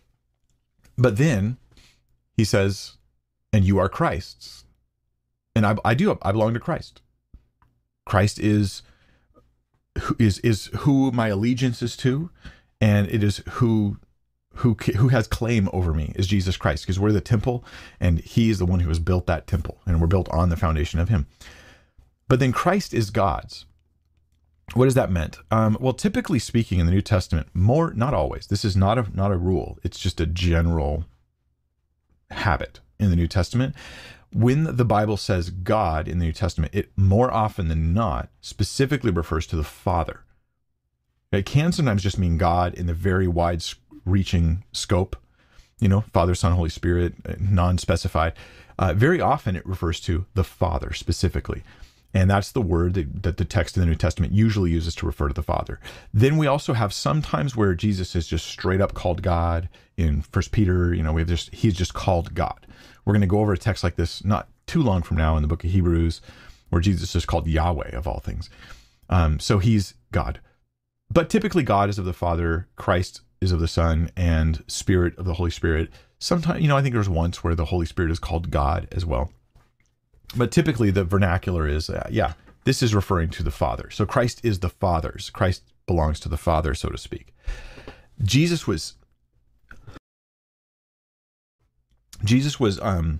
But then he says, "And you are Christ's," and I, I do. I belong to Christ. Christ is is is who my allegiance is to. And it is who who who has claim over me is Jesus Christ, because we're the temple, and he is the one who has built that temple, and we're built on the foundation of him. But then Christ is God's. what does that mean? Um, well, typically speaking in the New Testament, more, not always, this is not a, not a rule. It's just a general habit in the New Testament. When the Bible says God in the New Testament, it more often than not specifically refers to the Father. It can sometimes just mean God in the very wide-reaching scope, you know, Father, Son, Holy Spirit, non-specified. Uh, very often it refers to the Father specifically. And that's the word that, that the text in the New Testament usually uses to refer to the Father. Then we also have sometimes where Jesus is just straight up called God. In First Peter, you know, we have just, he's just called God. We're going to go over a text like this not too long from now in the book of Hebrews, where Jesus is called Yahweh of all things. Um, so he's God. But typically God is of the Father, Christ is of the Son, and Spirit of the Holy Spirit. Sometimes, you know, I think there's once where the Holy Spirit is called God as well. But typically the vernacular is, uh, yeah, this is referring to the Father. So Christ is the Father's. Christ belongs to the Father, so to speak. Jesus was, Jesus was um,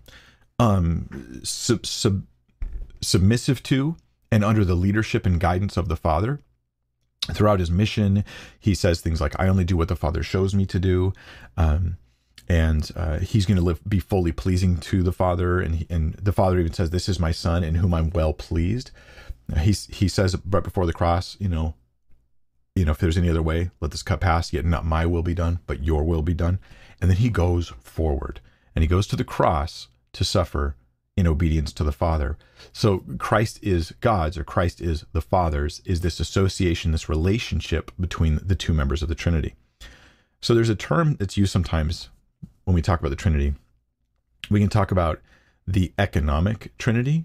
um, sub, sub, submissive to and under the leadership and guidance of the Father. Throughout his mission, he says things like, I only do what the Father shows me to do. Um, And uh, he's going to live, be fully pleasing to the Father. And he, and the Father even says, this is my Son in whom I'm well pleased. He, he says right before the cross, you know, you know, if there's any other way, let this cup pass, yet not my will be done, but your will be done. And then he goes forward and he goes to the cross to suffer in obedience to the Father. So Christ is God's, or Christ is the Father's, is this association, this relationship between the two members of the Trinity. So there's a term that's used sometimes when we talk about the Trinity. We can talk about the economic Trinity,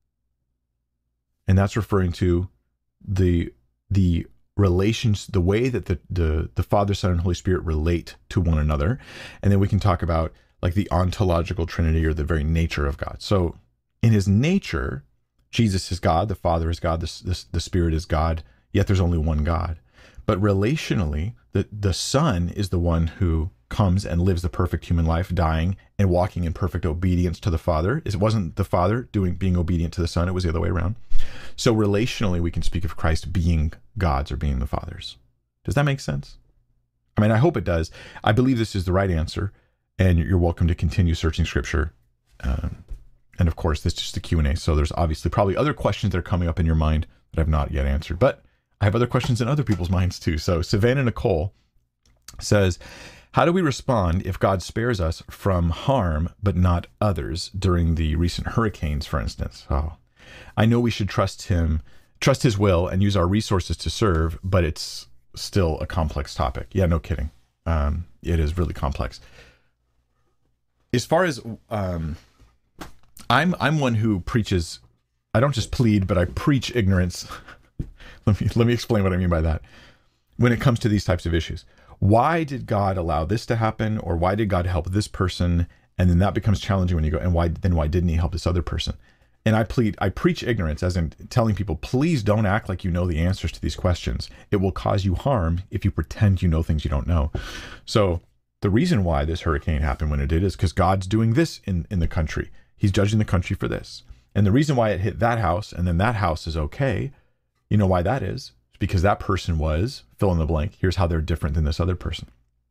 and that's referring to the the relations, the way that the, the the Father, Son, and Holy Spirit relate to one another. And then we can talk about like the ontological Trinity, or the very nature of God. So in his nature, Jesus is God, the Father is God, the, the, the Spirit is God, yet there's only one God. But relationally, the, the Son is the one who comes and lives the perfect human life, dying and walking in perfect obedience to the Father. It wasn't the Father doing being obedient to the Son, it was the other way around. So relationally, we can speak of Christ being God's or being the Father's. Does that make sense? I mean, I hope it does. I believe this is the right answer, and you're welcome to continue searching Scripture. Um, and of course, this is just a Q and A, so there's obviously probably other questions that are coming up in your mind that I've not yet answered, but I have other questions in other people's minds too. So Savannah Nicole says, how do we respond if God spares us from harm, but not others during the recent hurricanes, for instance? Oh, I know we should trust him, trust his will and use our resources to serve, but it's still a complex topic. Yeah, no kidding. Um, it is really complex. As far as, um, I'm, I'm one who preaches, I don't just plead, but I preach ignorance. let me, let me explain what I mean by that. When it comes to these types of issues, why did God allow this to happen? Or why did God help this person? And then that becomes challenging when you go, and why, then why didn't he help this other person? And I plead, I preach ignorance, as in telling people, please don't act like you know the answers to these questions. It will cause you harm if you pretend you know things you don't know. So the reason why this hurricane happened when it did is because God's doing this in, in the country. He's judging the country for this. And the reason why it hit that house and then that house is okay, you know why that is? It's because that person was, fill in the blank, here's how they're different than this other person.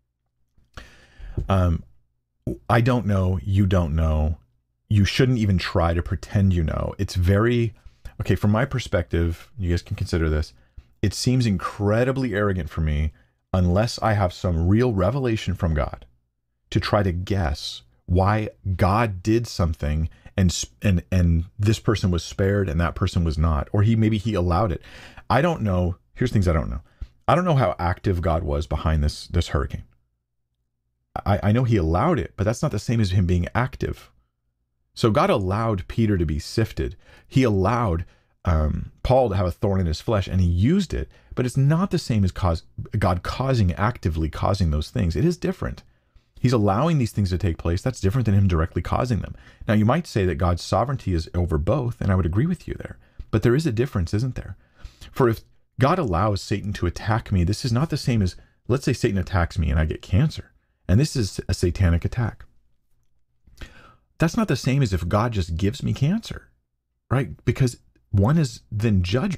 Um, I don't know, you don't know. You shouldn't even try to pretend you know. It's very, okay, from my perspective, you guys can consider this, it seems incredibly arrogant for me, unless I have some real revelation from God, to try to guess why God did something and and and this person was spared and that person was not, or he maybe he allowed it. I don't know. Here's things I don't know. I don't know how active God was behind this this hurricane. I, I know he allowed it, but that's not the same as him being active. So God allowed Peter to be sifted. He allowed um, Paul to have a thorn in his flesh, and he used it, but it's not the same as cause, God causing, actively causing those things. It is different. He's allowing these things to take place. That's different than him directly causing them. Now, you might say that God's sovereignty is over both, and I would agree with you there. But there is a difference, isn't there? For if God allows Satan to attack me, this is not the same as, let's say Satan attacks me and I get cancer, and this is a satanic attack. That's not the same as if God just gives me cancer, right? Because one is then judgment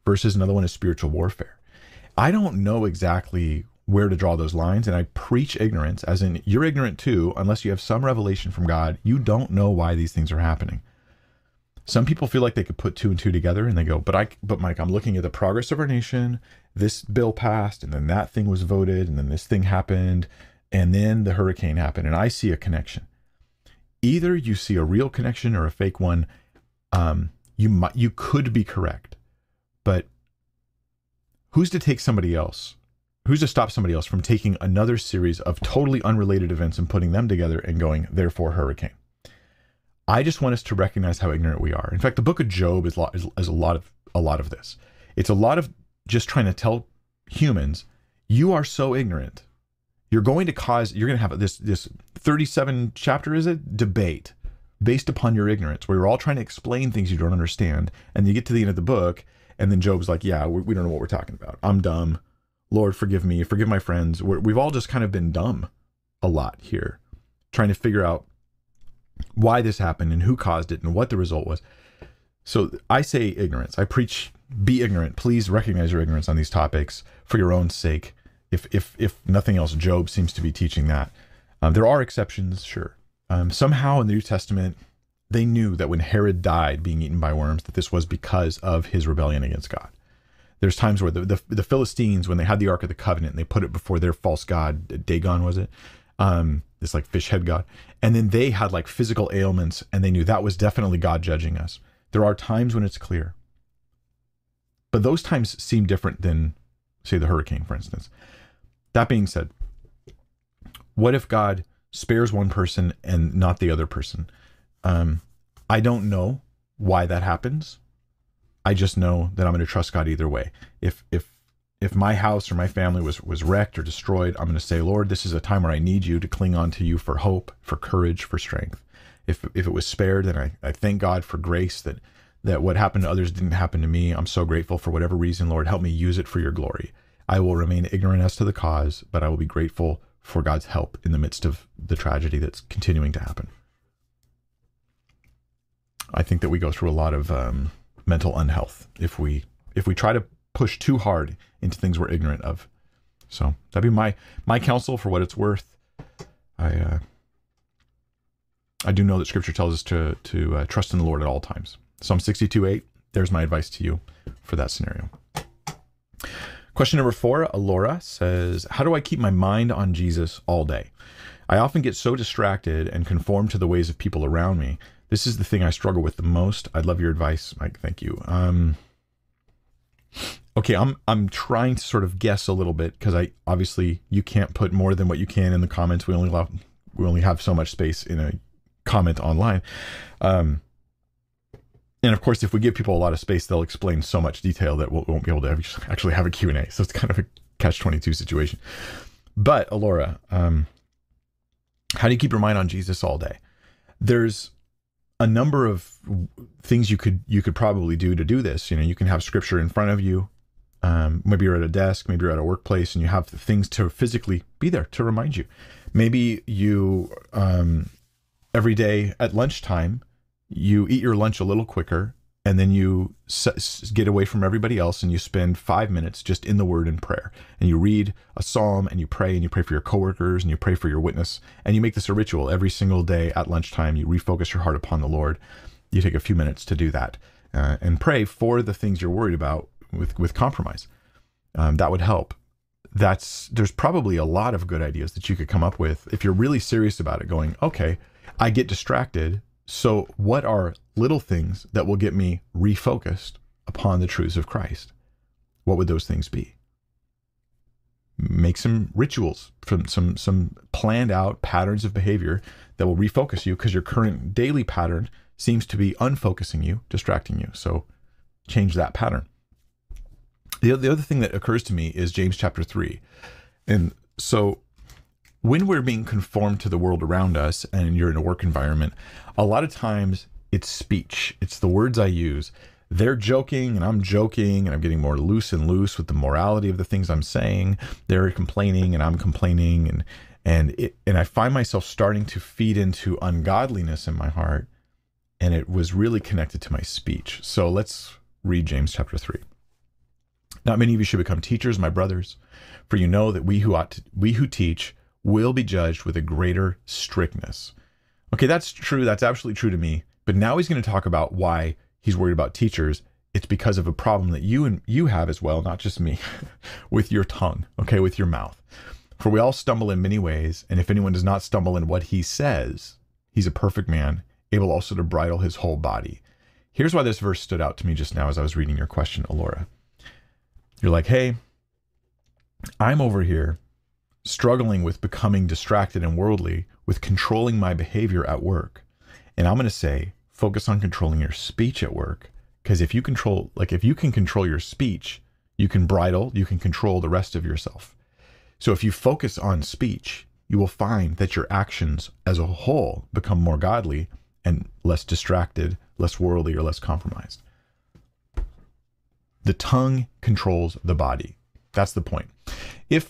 versus another one is spiritual warfare. I don't know exactly where to draw those lines, and I preach ignorance, as in you're ignorant too, unless you have some revelation from God. You don't know why these things are happening. Some people feel like they could put two and two together, and they go, but I, but Mike, I'm looking at the progress of our nation. This bill passed, and then that thing was voted, and then this thing happened, and then the hurricane happened, and I see a connection. Either you see a real connection or a fake one. Um, you might, you could be correct, but who's to take somebody else? Who's to stop somebody else from taking another series of totally unrelated events and putting them together and going, therefore, hurricane? I just want us to recognize how ignorant we are. In fact, the book of Job is, lot, is, is a lot of a lot of this. It's a lot of just trying to tell humans, you are so ignorant. You're going to cause, you're going to have this, this thirty-seven chapter, is it? Debate based upon your ignorance, where you're all trying to explain things you don't understand. And you get to the end of the book, and then Job's like, yeah, we, we don't know what we're talking about. I'm dumb. Lord, forgive me. Forgive my friends. We're, we've all just kind of been dumb a lot here, trying to figure out why this happened and who caused it and what the result was. So I say ignorance. I preach, be ignorant. Please recognize your ignorance on these topics for your own sake. If if if nothing else, Job seems to be teaching that. Um, there are exceptions, sure. Um, somehow in the New Testament, they knew that when Herod died being eaten by worms, that this was because of his rebellion against God. There's times where the, the, the Philistines, when they had the Ark of the Covenant, they put it before their false god, Dagon, was it? Um, this like fish head god. And then they had like physical ailments, and they knew that was definitely God judging us. There are times when it's clear. But those times seem different than, say, the hurricane, for instance. That being said, what if God spares one person and not the other person? Um, I don't know why that happens. I just know that I'm going to trust God either way. If if if my house or my family was was wrecked or destroyed, I'm going to say, Lord, this is a time where I need you to cling on to you for hope, for courage, for strength. If if it was spared, then I, I thank God for grace that that what happened to others didn't happen to me. I'm so grateful for whatever reason. Lord, help me use it for your glory. I will remain ignorant as to the cause, but I will be grateful for God's help in the midst of the tragedy that's continuing to happen. I think that we go through a lot of um, mental unhealth if we if we try to push too hard into things we're ignorant of. So that'd be my my counsel for what it's worth. I uh, I do know that Scripture tells us to to uh, trust in the Lord at all times. Psalm sixty-two eight. There's my advice to you for that scenario. Question number four, Alora says, how do I keep my mind on Jesus all day? I often get so distracted and conform to the ways of people around me. This is the thing I struggle with the most. I'd love your advice, Mike. Thank you. Um, okay, I'm I'm trying to sort of guess a little bit, because I obviously you can't put more than what you can in the comments. We only allow, we only have so much space in a comment online. Um, And of course, if we give people a lot of space, they'll explain so much detail that we won't be able to actually have a Q and A. So it's kind of a catch twenty-two situation. But Alora, um, how do you keep your mind on Jesus all day? There's a number of things you could you could probably do to do this. You know, you can have Scripture in front of you. Um, maybe you're at a desk, maybe you're at a workplace, and you have things to physically be there to remind you. Maybe you um, every day at lunchtime, you eat your lunch a little quicker, and then you s- get away from everybody else, and you spend five minutes just in the Word and prayer. And you read a psalm, and you pray, and you pray for your coworkers, and you pray for your witness. And you make this a ritual every single day at lunchtime. You refocus your heart upon the Lord. You take a few minutes to do that uh, and pray for the things you're worried about with, with compromise. Um, that would help. That's there's probably a lot of good ideas that you could come up with if you're really serious about it, going, okay, I get distracted. So what are little things that will get me refocused upon the truths of Christ? What would those things be? Make some rituals, from some some planned out patterns of behavior that will refocus you, because your current daily pattern seems to be unfocusing you, distracting you. So change that pattern. The, the other thing that occurs to me is James chapter three. And so when we're being conformed to the world around us and you're in a work environment, a lot of times it's speech. It's the words I use. They're joking and I'm joking, and I'm getting more loose and loose with the morality of the things I'm saying. They're complaining and I'm complaining, and and it, and I find myself starting to feed into ungodliness in my heart, and it was really connected to my speech. So let's read James chapter three. Not many of you should become teachers, my brothers, for you know that we who ought to, we who teach will be judged with a greater strictness. Okay, that's true. That's absolutely true to me. But now he's going to talk about why he's worried about teachers. It's because of a problem that you and you have as well, not just me, with your tongue, okay, with your mouth. For we all stumble in many ways, and if anyone does not stumble in what he says, he's a perfect man, able also to bridle his whole body. Here's why this verse stood out to me just now as I was reading your question, Alora. You're like, hey, I'm over here struggling with becoming distracted and worldly, with controlling my behavior at work. And I'm going to say, focus on controlling your speech at work. Because if you control, like if you can control your speech, you can bridle, you can control the rest of yourself. So if you focus on speech, you will find that your actions as a whole become more godly and less distracted, less worldly, or less compromised. The tongue controls the body. That's the point. If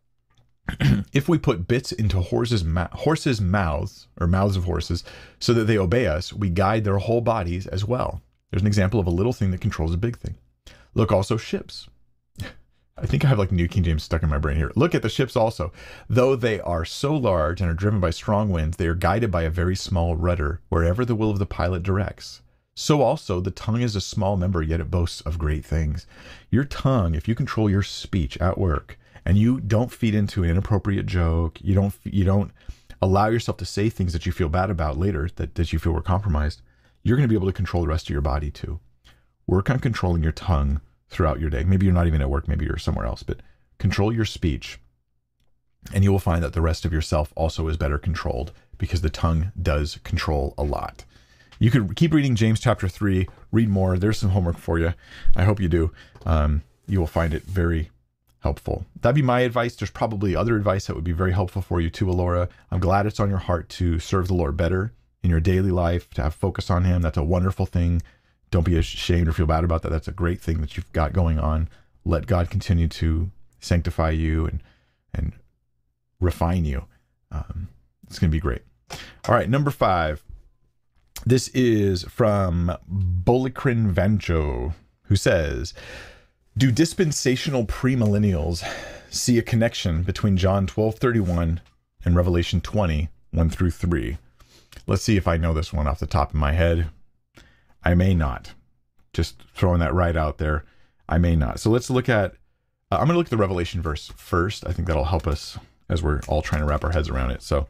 if we put bits into horses' ma- horses' mouths, or mouths of horses, so that they obey us, we guide their whole bodies as well. There's an example of a little thing that controls a big thing. Look also ships. I think I have like New King James stuck in my brain here. Look at the ships also. Though they are so large and are driven by strong winds, they are guided by a very small rudder, wherever the will of the pilot directs. So also the tongue is a small member, yet it boasts of great things. Your tongue, if you control your speech at work, and you don't feed into an inappropriate joke, you don't you don't allow yourself to say things that you feel bad about later, that, that you feel were compromised, you're going to be able to control the rest of your body too. Work on controlling your tongue throughout your day. Maybe you're not even at work, maybe you're somewhere else, but control your speech, and you will find that the rest of yourself also is better controlled, because the tongue does control a lot. You could keep reading James chapter three, read more. There's some homework for you. I hope you do. Um, you will find it very helpful. That'd be my advice. There's probably other advice that would be very helpful for you too, Alora. I'm glad it's on your heart to serve the Lord better in your daily life, to have focus on him. That's a wonderful thing. Don't be ashamed or feel bad about that. That's a great thing that you've got going on. Let God continue to sanctify you and and refine you. Um, it's going to be great. All right, number five. This is from Bolikrin Vancho, who says, do dispensational premillennials see a connection between John twelve thirty-one and Revelation twenty, one through three? Let's see if I know this one off the top of my head. I may not. Just throwing that right out there. I may not. So let's look at, uh, I'm going to look at the Revelation verse first. I think that'll help us as we're all trying to wrap our heads around it. So,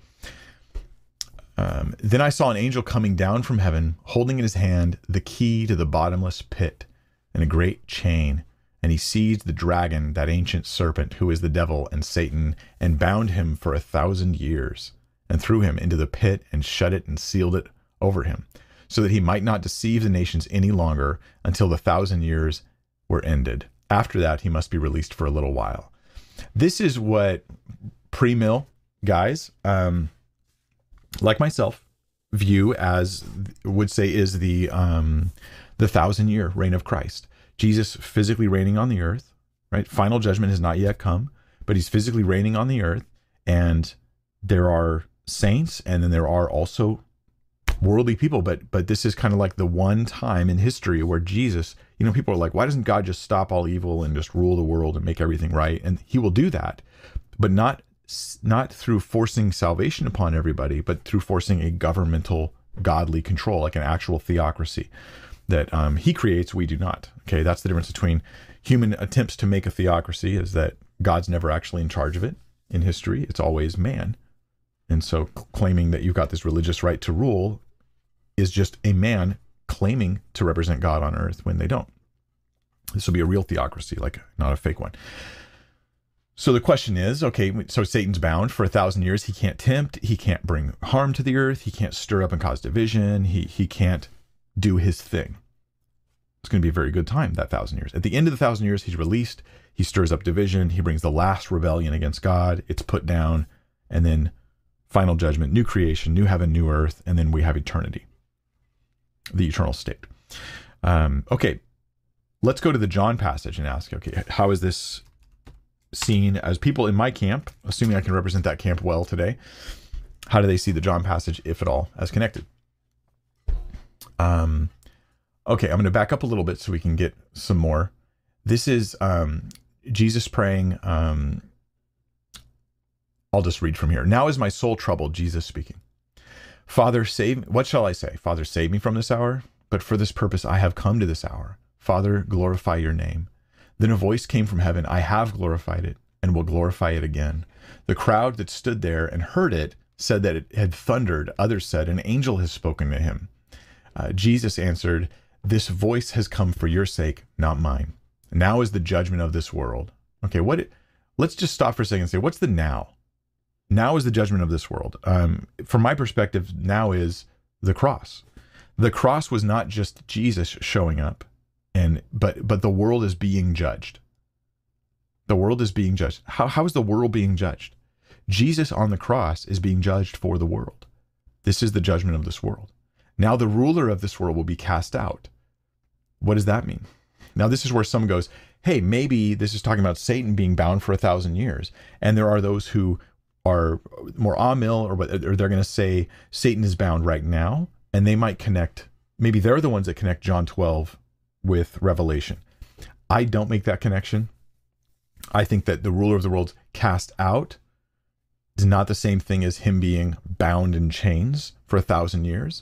um, then I saw an angel coming down from heaven, holding in his hand the key to the bottomless pit and a great chain. And he seized the dragon, that ancient serpent, who is the devil and Satan, and bound him for a thousand years, and threw him into the pit and shut it and sealed it over him, so that he might not deceive the nations any longer until the thousand years were ended. After that, he must be released for a little while. This is what pre-mill guys, um, like myself, view as, would say, is the um, the thousand year reign of Christ. Jesus physically reigning on the earth, right? Final judgment has not yet come, but he's physically reigning on the earth, and there are saints, and then there are also worldly people, but but this is kind of like the one time in history where Jesus, you know, people are like, why doesn't God just stop all evil and just rule the world and make everything right? And he will do that, but not not through forcing salvation upon everybody, but through forcing a governmental godly control, like an actual theocracy that um, he creates, we do not. Okay, that's the difference between human attempts to make a theocracy, is that God's never actually in charge of it in history. It's always man. And so claiming that you've got this religious right to rule is just a man claiming to represent God on earth when they don't. This will be a real theocracy, like not a fake one. So the question is, okay, so Satan's bound for a thousand years. He can't tempt. He can't bring harm to the earth. He can't stir up and cause division. He he can't do his thing. It's going to be a very good time, that thousand years. At the end of the thousand years, he's released. He stirs up division. He brings the last rebellion against God. It's put down. And then final judgment, new creation, new heaven, new earth. And then we have eternity, the eternal state. Um, okay, let's go to the John passage and ask, okay, how is this seen as people in my camp, assuming I can represent that camp well today? How do they see the John passage, if at all, as connected? Um, okay, I'm going to back up a little bit so we can get some more. This is um, Jesus praying. Um, I'll just read from here. Now is my soul troubled, Jesus speaking. Father, save, what shall I say? Father, save me from this hour. But for this purpose I have come to this hour. Father, glorify your name. Then a voice came from heaven. I have glorified it and will glorify it again. The crowd that stood there and heard it said that it had thundered. Others said, an angel has spoken to him. Uh, Jesus answered, this voice has come for your sake, not mine. Now is the judgment of this world. Okay, what? It, let's just stop for a second and say, what's the now? Now is the judgment of this world. Um, from my perspective, now is the cross. The cross was not just Jesus showing up, and but but the world is being judged. The world is being judged. How how is the world being judged? Jesus on the cross is being judged for the world. This is the judgment of this world. Now the ruler of this world will be cast out. What does that mean? Now this is where some goes, hey, maybe this is talking about Satan being bound for a thousand years. And there are those who are more amil, or, or they're going to say Satan is bound right now. And they might connect, maybe they're the ones that connect John twelve with Revelation. I don't make that connection. I think that the ruler of the world cast out is not the same thing as him being bound in chains for a thousand years.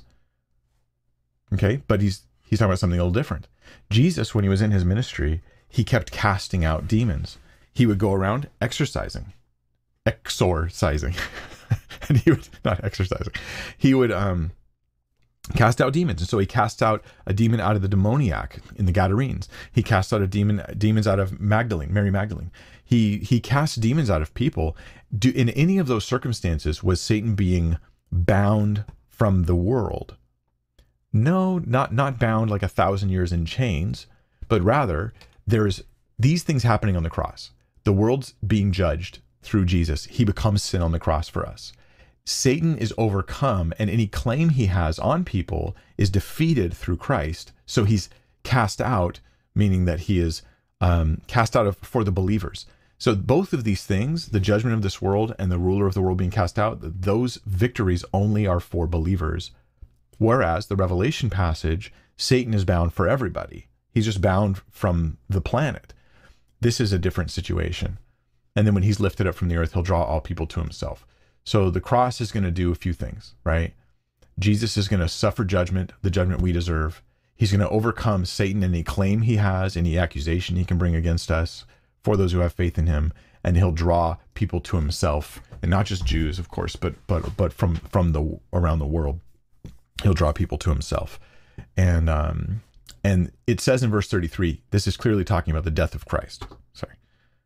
Okay, but he's he's talking about something a little different. Jesus, when he was in his ministry, he kept casting out demons. He would go around exorcising, exorcising, and he would not exercising. He would um. cast out demons. And so he cast out a demon out of the demoniac in the Gadarenes. He cast out a demon, demons out of Magdalene, Mary Magdalene. He he cast demons out of people. Do, in any of those circumstances, was Satan being bound from the world? No, not not bound like a thousand years in chains, but rather there's these things happening on the cross. The world's being judged through Jesus. He becomes sin on the cross for us. Satan is overcome, and any claim he has on people is defeated through Christ. So he's cast out, meaning that he is um, cast out of for the believers. So both of these things, the judgment of this world and the ruler of the world being cast out, those victories only are for believers. Whereas the Revelation passage, Satan is bound for everybody. He's just bound from the planet. This is a different situation. And then when he's lifted up from the earth, he'll draw all people to himself. So the cross is going to do a few things, right? Jesus is going to suffer judgment, the judgment we deserve. He's going to overcome Satan, any claim he has, any accusation he can bring against us for those who have faith in him. And he'll draw people to himself, and not just Jews, of course, but but but from from the around the world. He'll draw people to himself. And um, and it says in verse thirty-three, this is clearly talking about the death of Christ. Sorry.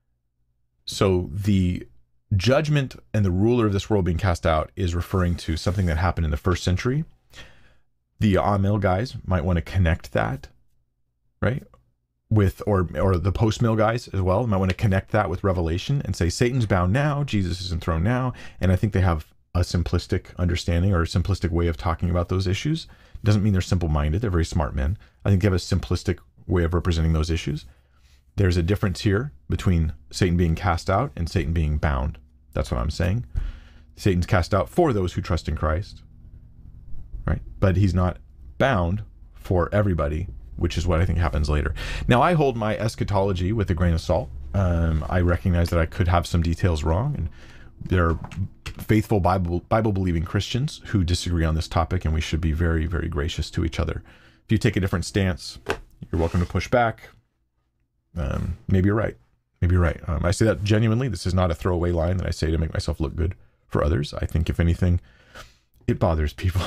So the judgment and the ruler of this world being cast out is referring to something that happened in the first century. The Amil guys might want to connect that, right? With, or or the post-mill guys as well, might want to connect that with Revelation and say, Satan's bound now, Jesus is enthroned now. And I think they have a simplistic understanding or a simplistic way of talking about those issues. Doesn't mean they're simple-minded. They're very smart men. I think they have a simplistic way of representing those issues. There's a difference here between Satan being cast out and Satan being bound. That's what I'm saying. Satan's cast out for those who trust in Christ, right? But he's not bound for everybody, which is what I think happens later. Now, I hold my eschatology with a grain of salt. Um, I recognize that I could have some details wrong, and there are faithful Bible Bible believing Christians who disagree on this topic, and we should be very, very gracious to each other. If you take a different stance, you're welcome to push back. Um, maybe you're right. Maybe you're right. Um, I say that genuinely. This is not a throwaway line that I say to make myself look good for others. I think, if anything, it bothers people.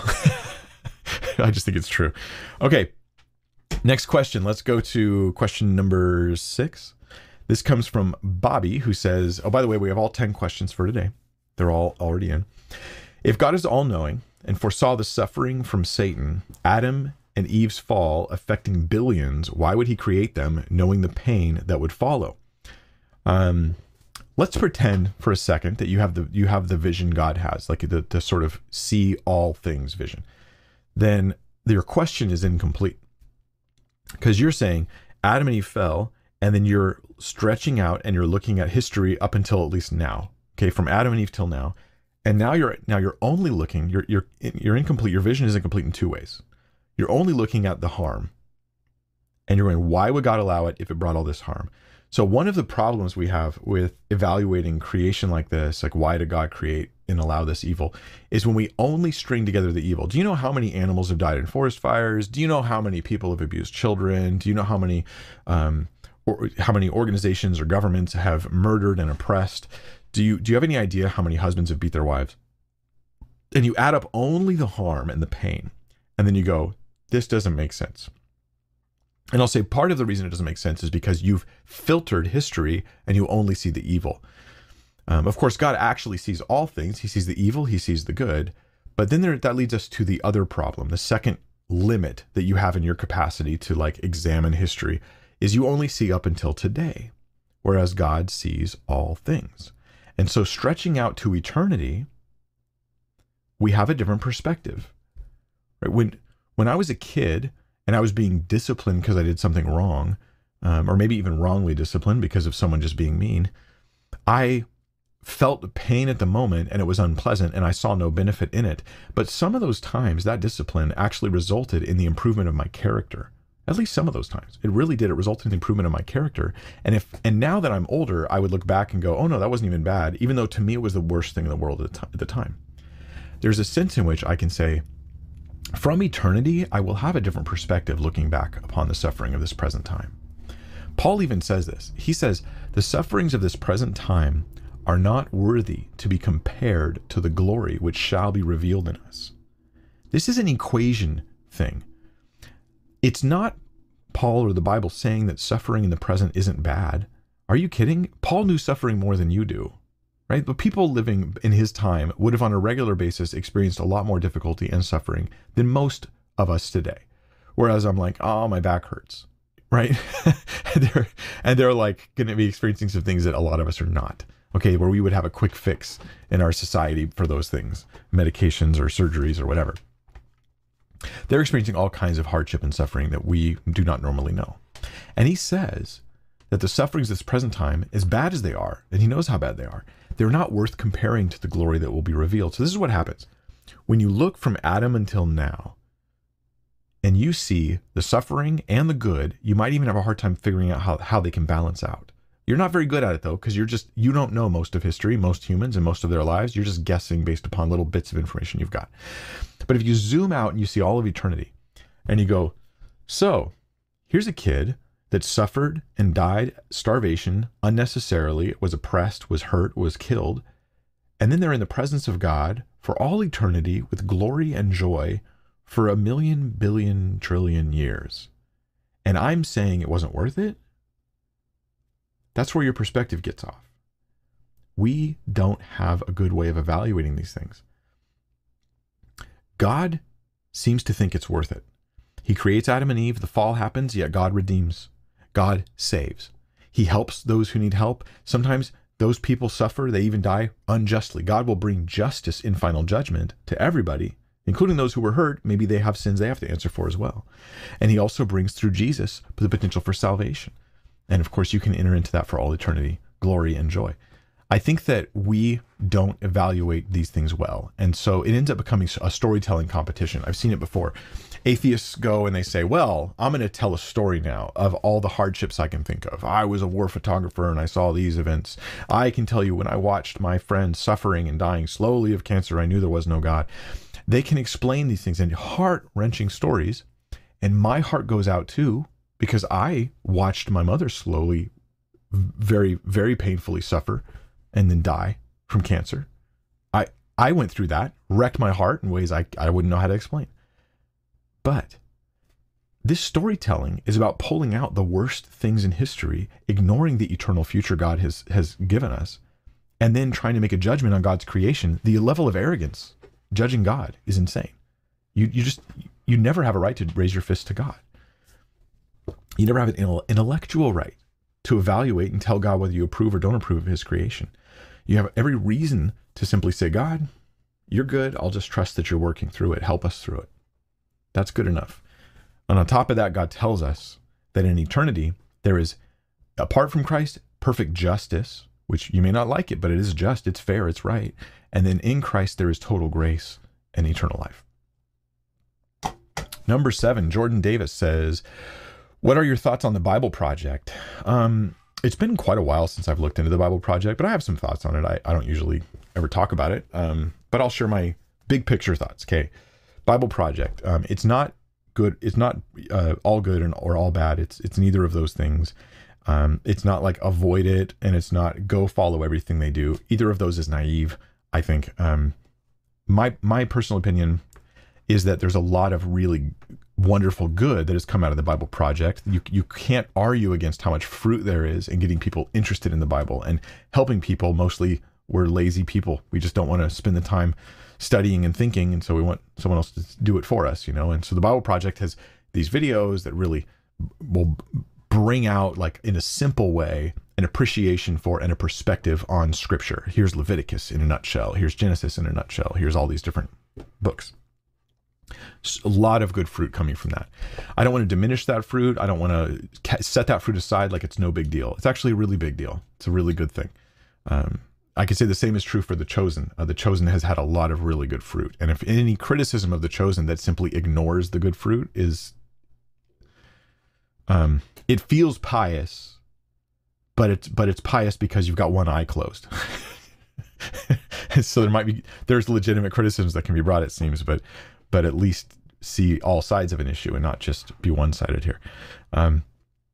I just think it's true. Okay. Next question. Let's go to question number six. This comes from Bobby, who says, oh, by the way, we have all ten questions for today. They're all already in. If God is all-knowing and foresaw the suffering from Satan, Adam and Eve's fall affecting billions, why would he create them knowing the pain that would follow? Um, let's pretend for a second that you have the you have the vision God has, like the, the sort of see all things vision. Then your question is incomplete, because you're saying Adam and Eve fell, and then you're stretching out and you're looking at history up until at least now. Okay, from Adam and Eve till now, and now you're now you're only looking. You're you're you're incomplete. Your vision is incomplete in two ways. You're only looking at the harm, And you're going, why would God allow it if it brought all this harm? So one of the problems we have with evaluating creation like this, like why did God create and allow this evil, is when we only string together the evil. Do you know how many animals have died in forest fires? Do you know how many people have abused children? Do you know how many um, or how many organizations or governments have murdered and oppressed? Do you do you have any idea how many husbands have beat their wives? And you add up only the harm and the pain, and then you go, this doesn't make sense. And I'll say part of the reason it doesn't make sense is because you've filtered history and you only see the evil. Um, of course, God actually sees all things. He sees the evil, he sees the good. But then there, that leads us to the other problem. The second limit that you have in your capacity to like examine history is you only see up until today, whereas God sees all things. And so stretching out to eternity, we have a different perspective. Right? When, when I was a kid, and I was being disciplined because I did something wrong, um, or maybe even wrongly disciplined because of someone just being mean, I felt pain at the moment and it was unpleasant and I saw no benefit in it. But some of those times, that discipline actually resulted in the improvement of my character. At least some of those times. It really did. It resulted in the improvement of my character. And if and now that I'm older, I would look back and go, oh no, that wasn't even bad, even though to me it was the worst thing in the world at the, t- at the time. There's a sense in which I can say, from eternity, I will have a different perspective looking back upon the suffering of this present time. Paul even says this. He says, the sufferings of this present time are not worthy to be compared to the glory which shall be revealed in us. This is an equation thing. It's not Paul or the Bible saying that suffering in the present isn't bad. Are you kidding? Paul knew suffering more than you do. Right? But people living in his time would have on a regular basis experienced a lot more difficulty and suffering than most of us today. Whereas I'm like, oh, my back hurts, right? and, they're, and they're like going to be experiencing some things that a lot of us are not. Okay, where we would have a quick fix in our society for those things, medications or surgeries or whatever. They're experiencing all kinds of hardship and suffering that we do not normally know. And he says that the sufferings of this present time, as bad as they are, and he knows how bad they are, they're not worth comparing to the glory that will be revealed. So this is what happens. When you look from Adam until now, and you see the suffering and the good, you might even have a hard time figuring out how, how they can balance out. You're not very good at it though, because you're just, you don't know most of history, most humans and most of their lives. You're just guessing based upon little bits of information you've got. But if you zoom out and you see all of eternity and you go, so here's a kid that suffered and died starvation unnecessarily, was oppressed, was hurt, was killed. And then they're in the presence of God for all eternity with glory and joy for a million, billion, trillion years. And I'm saying it wasn't worth it. That's where your perspective gets off. We don't have a good way of evaluating these things. God seems to think it's worth it. He creates Adam and Eve, the fall happens, yet God redeems. God saves. He helps those who need help. Sometimes those people suffer, they even die unjustly. God will bring justice in final judgment to everybody, including those who were hurt. Maybe they have sins they have to answer for as well. And he also brings through Jesus the potential for salvation. And of course, you can enter into that for all eternity, glory and joy. I think that we don't evaluate these things well. And so it ends up becoming a storytelling competition. I've seen it before. Atheists go and they say, well, I'm going to tell a story now of all the hardships I can think of. I was a war photographer and I saw these events. I can tell you when I watched my friend suffering and dying slowly of cancer, I knew there was no God. They can explain these things in heart-wrenching stories. And my heart goes out too, because I watched my mother slowly, very, very painfully suffer and then die from cancer. I, I went through that, wrecked my heart in ways I, I wouldn't know how to explain. But this storytelling is about pulling out the worst things in history, ignoring the eternal future God has, has given us, and then trying to make a judgment on God's creation. The level of arrogance judging God is insane. You, you just, you never have a right to raise your fist to God. You never have an intellectual right to evaluate and tell God whether you approve or don't approve of his creation. You have every reason to simply say, God, you're good. I'll just trust that you're working through it. Help us through it. That's good enough. And on top of that, God tells us that in eternity, there is, apart from Christ, perfect justice, which you may not like it, but it is just, it's fair, it's right. And then in Christ, there is total grace and eternal life. Number seven, Jordan Davis says, What are your thoughts on the Bible Project? Um, it's been quite a while since I've looked into the Bible Project, but I have some thoughts on it. I, I don't usually ever talk about it, um, but I'll share my big picture thoughts. Okay, Bible Project. Um, it's not good. It's not uh, all good and or all bad. It's it's neither of those things. Um, it's not like avoid it, and it's not go follow everything they do. Either of those is naive, I think. Um, my my personal opinion is that there's a lot of really wonderful good that has come out of the Bible Project. You you can't argue against how much fruit there is in getting people interested in the Bible and helping people. Mostly we're lazy people. We just don't want to spend the time studying and thinking, and so we want someone else to do it for us, you know. And so the Bible Project has these videos that really will bring out, like in a simple way, an appreciation for and a perspective on Scripture. Here's Leviticus in a nutshell. Here's Genesis in a nutshell. Here's all these different books. A lot of good fruit coming from that. I don't want to diminish that fruit. I don't want to set that fruit aside like it's no big deal. It's actually a really big deal. It's a really good thing. Um, I could say the same is true for The Chosen. Uh, The Chosen has had a lot of really good fruit. And if any criticism of The Chosen that simply ignores the good fruit is, um, it feels pious, but it's, but it's pious because you've got one eye closed. So there might be, there's legitimate criticisms that can be brought, it seems, but but at least see all sides of an issue and not just be one-sided here. Um,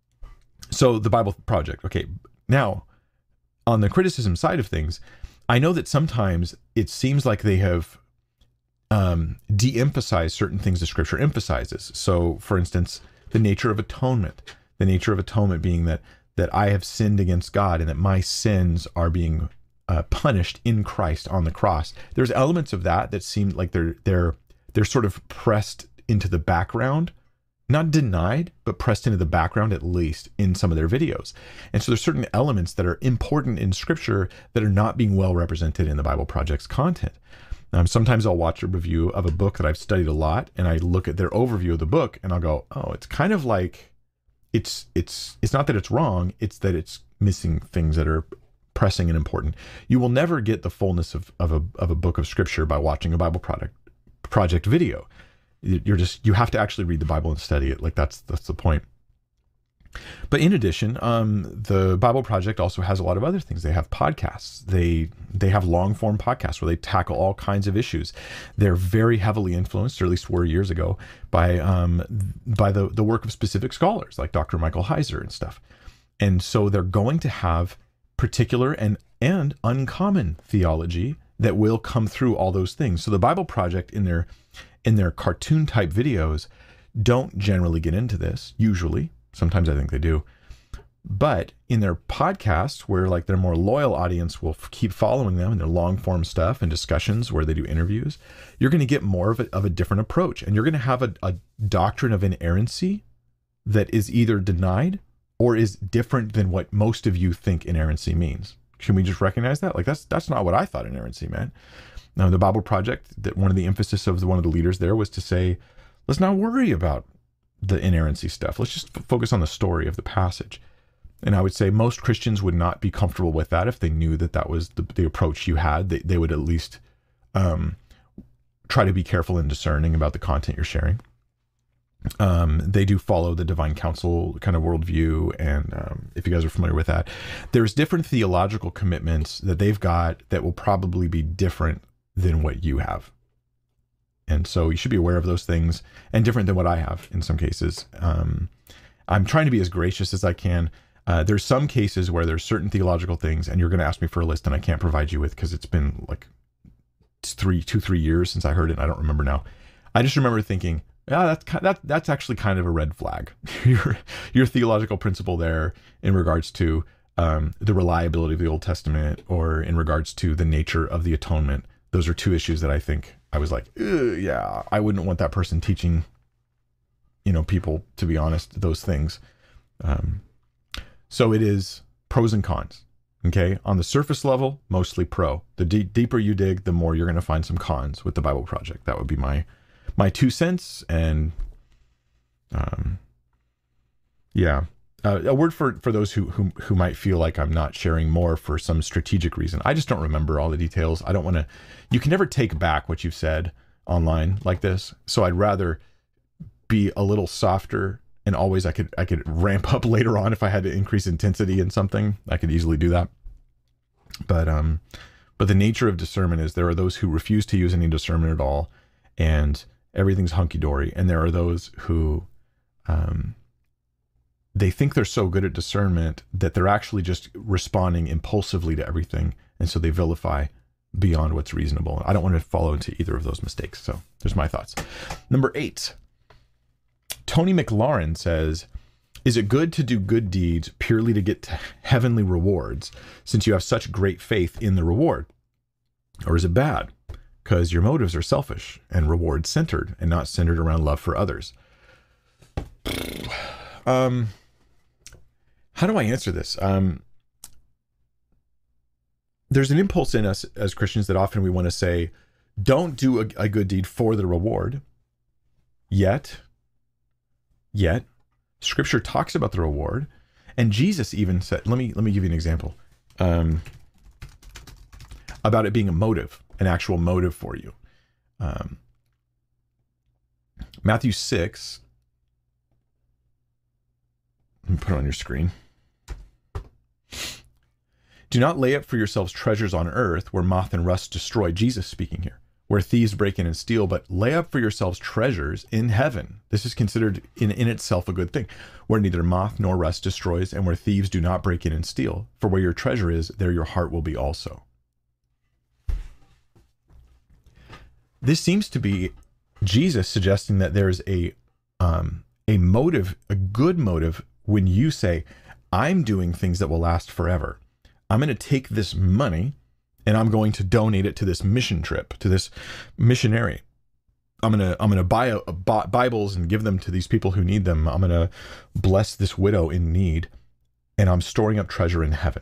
so the Bible Project. Okay, now on the criticism side of things, I know that sometimes it seems like they have um, de-emphasized certain things the Scripture emphasizes. So, for instance, the nature of atonement. The nature of atonement being that that I have sinned against God and that my sins are being uh, punished in Christ on the cross. There's elements of that that seem like they're they're they're sort of pressed into the background, not denied, but pressed into the background, at least in some of their videos. And so there's certain elements that are important in Scripture that are not being well represented in the Bible Project's content. Um, sometimes I'll watch a review of a book that I've studied a lot, and I look at their overview of the book and I'll go, oh, it's kind of like, it's, it's, it's not that it's wrong, it's that it's missing things that are pressing and important. You will never get the fullness of, of a, of a book of Scripture by watching a Bible product. Project video. You're just, you have to actually read the Bible and study it. Like that's, that's the point. But in addition, um, the Bible Project also has a lot of other things. They have podcasts. They, they have long form podcasts where they tackle all kinds of issues. They're very heavily influenced, or at least were years ago, by, um, by the, the work of specific scholars like Doctor Michael Heiser and stuff. And so they're going to have particular and, and uncommon theology that will come through all those things. So the Bible Project in their in their cartoon type videos don't generally get into this, usually. Sometimes I think they do. But in their podcasts, where like their more loyal audience will f- keep following them in their long form stuff and discussions where they do interviews, you're going to get more of a, of a different approach. And you're going to have a, a doctrine of inerrancy that is either denied or is different than what most of you think inerrancy means. Can we just recognize that? Like that's that's not what I thought inerrancy meant. Now the Bible Project, that one of the emphasis of the, one of the leaders there was to say, let's not worry about the inerrancy stuff. Let's just f- focus on the story of the passage. And I would say most Christians would not be comfortable with that if they knew that that was the, the approach you had. They, they would at least um, try to be careful and discerning about the content you're sharing. Um, they do follow the divine counsel kind of worldview. And um, if you guys are familiar with that, there's different theological commitments that they've got that will probably be different than what you have. And so you should be aware of those things, and different than what I have in some cases. Um, I'm trying to be as gracious as I can. Uh, there's some cases where there's certain theological things, and you're going to ask me for a list, and I can't provide you with because it's been like three, two, three years since I heard it. And I don't remember now. I just remember thinking, yeah, that's that that's actually kind of a red flag. your your theological principle there in regards to um, the reliability of the Old Testament, or in regards to the nature of the atonement. Those are two issues that I think I was like, yeah, I wouldn't want that person teaching, you know, people, to be honest, those things. Um, so it is pros and cons. Okay, on the surface level, mostly pro. The de- deeper you dig, the more you're going to find some cons with the Bible Project. That would be my my two cents. And um, yeah, uh, a word for for those who, who who might feel like I'm not sharing more for some strategic reason. I just don't remember all the details. I don't want to. You can never take back what you've said online like this. So I'd rather be a little softer and always I could I could ramp up later on if I had to increase intensity in something. I could easily do that. But um, but the nature of discernment is there are those who refuse to use any discernment at all, and everything's hunky-dory. And there are those who um, they think they're so good at discernment that they're actually just responding impulsively to everything, and so they vilify beyond what's reasonable. I don't want to follow into either of those mistakes. So there's my thoughts. Number eight, Tony McLaurin says, is it good to do good deeds purely to get to heavenly rewards since you have such great faith in the reward? Or is it bad because your motives are selfish and reward centered and not centered around love for others? Um, how do I answer this? Um, There's an impulse in us as Christians that often we want to say, don't do a, a good deed for the reward. Yet, yet, Scripture talks about the reward, and Jesus even said, let me let me give you an example um, about it being a motive, an actual motive for you. Um, Matthew six, let me put it on your screen. Do not lay up for yourselves treasures on earth where moth and rust destroy. Jesus speaking here. Where thieves break in and steal, but lay up for yourselves treasures in heaven. This is considered in, in itself a good thing. Where neither moth nor rust destroys, and where thieves do not break in and steal. For where your treasure is, there your heart will be also. This seems to be Jesus suggesting that there's a um, a motive, a good motive, when you say, I'm doing things that will last forever. I'm going to take this money and I'm going to donate it to this mission trip, to this missionary. I'm going to I'm going to buy a, a Bibles and give them to these people who need them. I'm going to bless this widow in need, and I'm storing up treasure in heaven.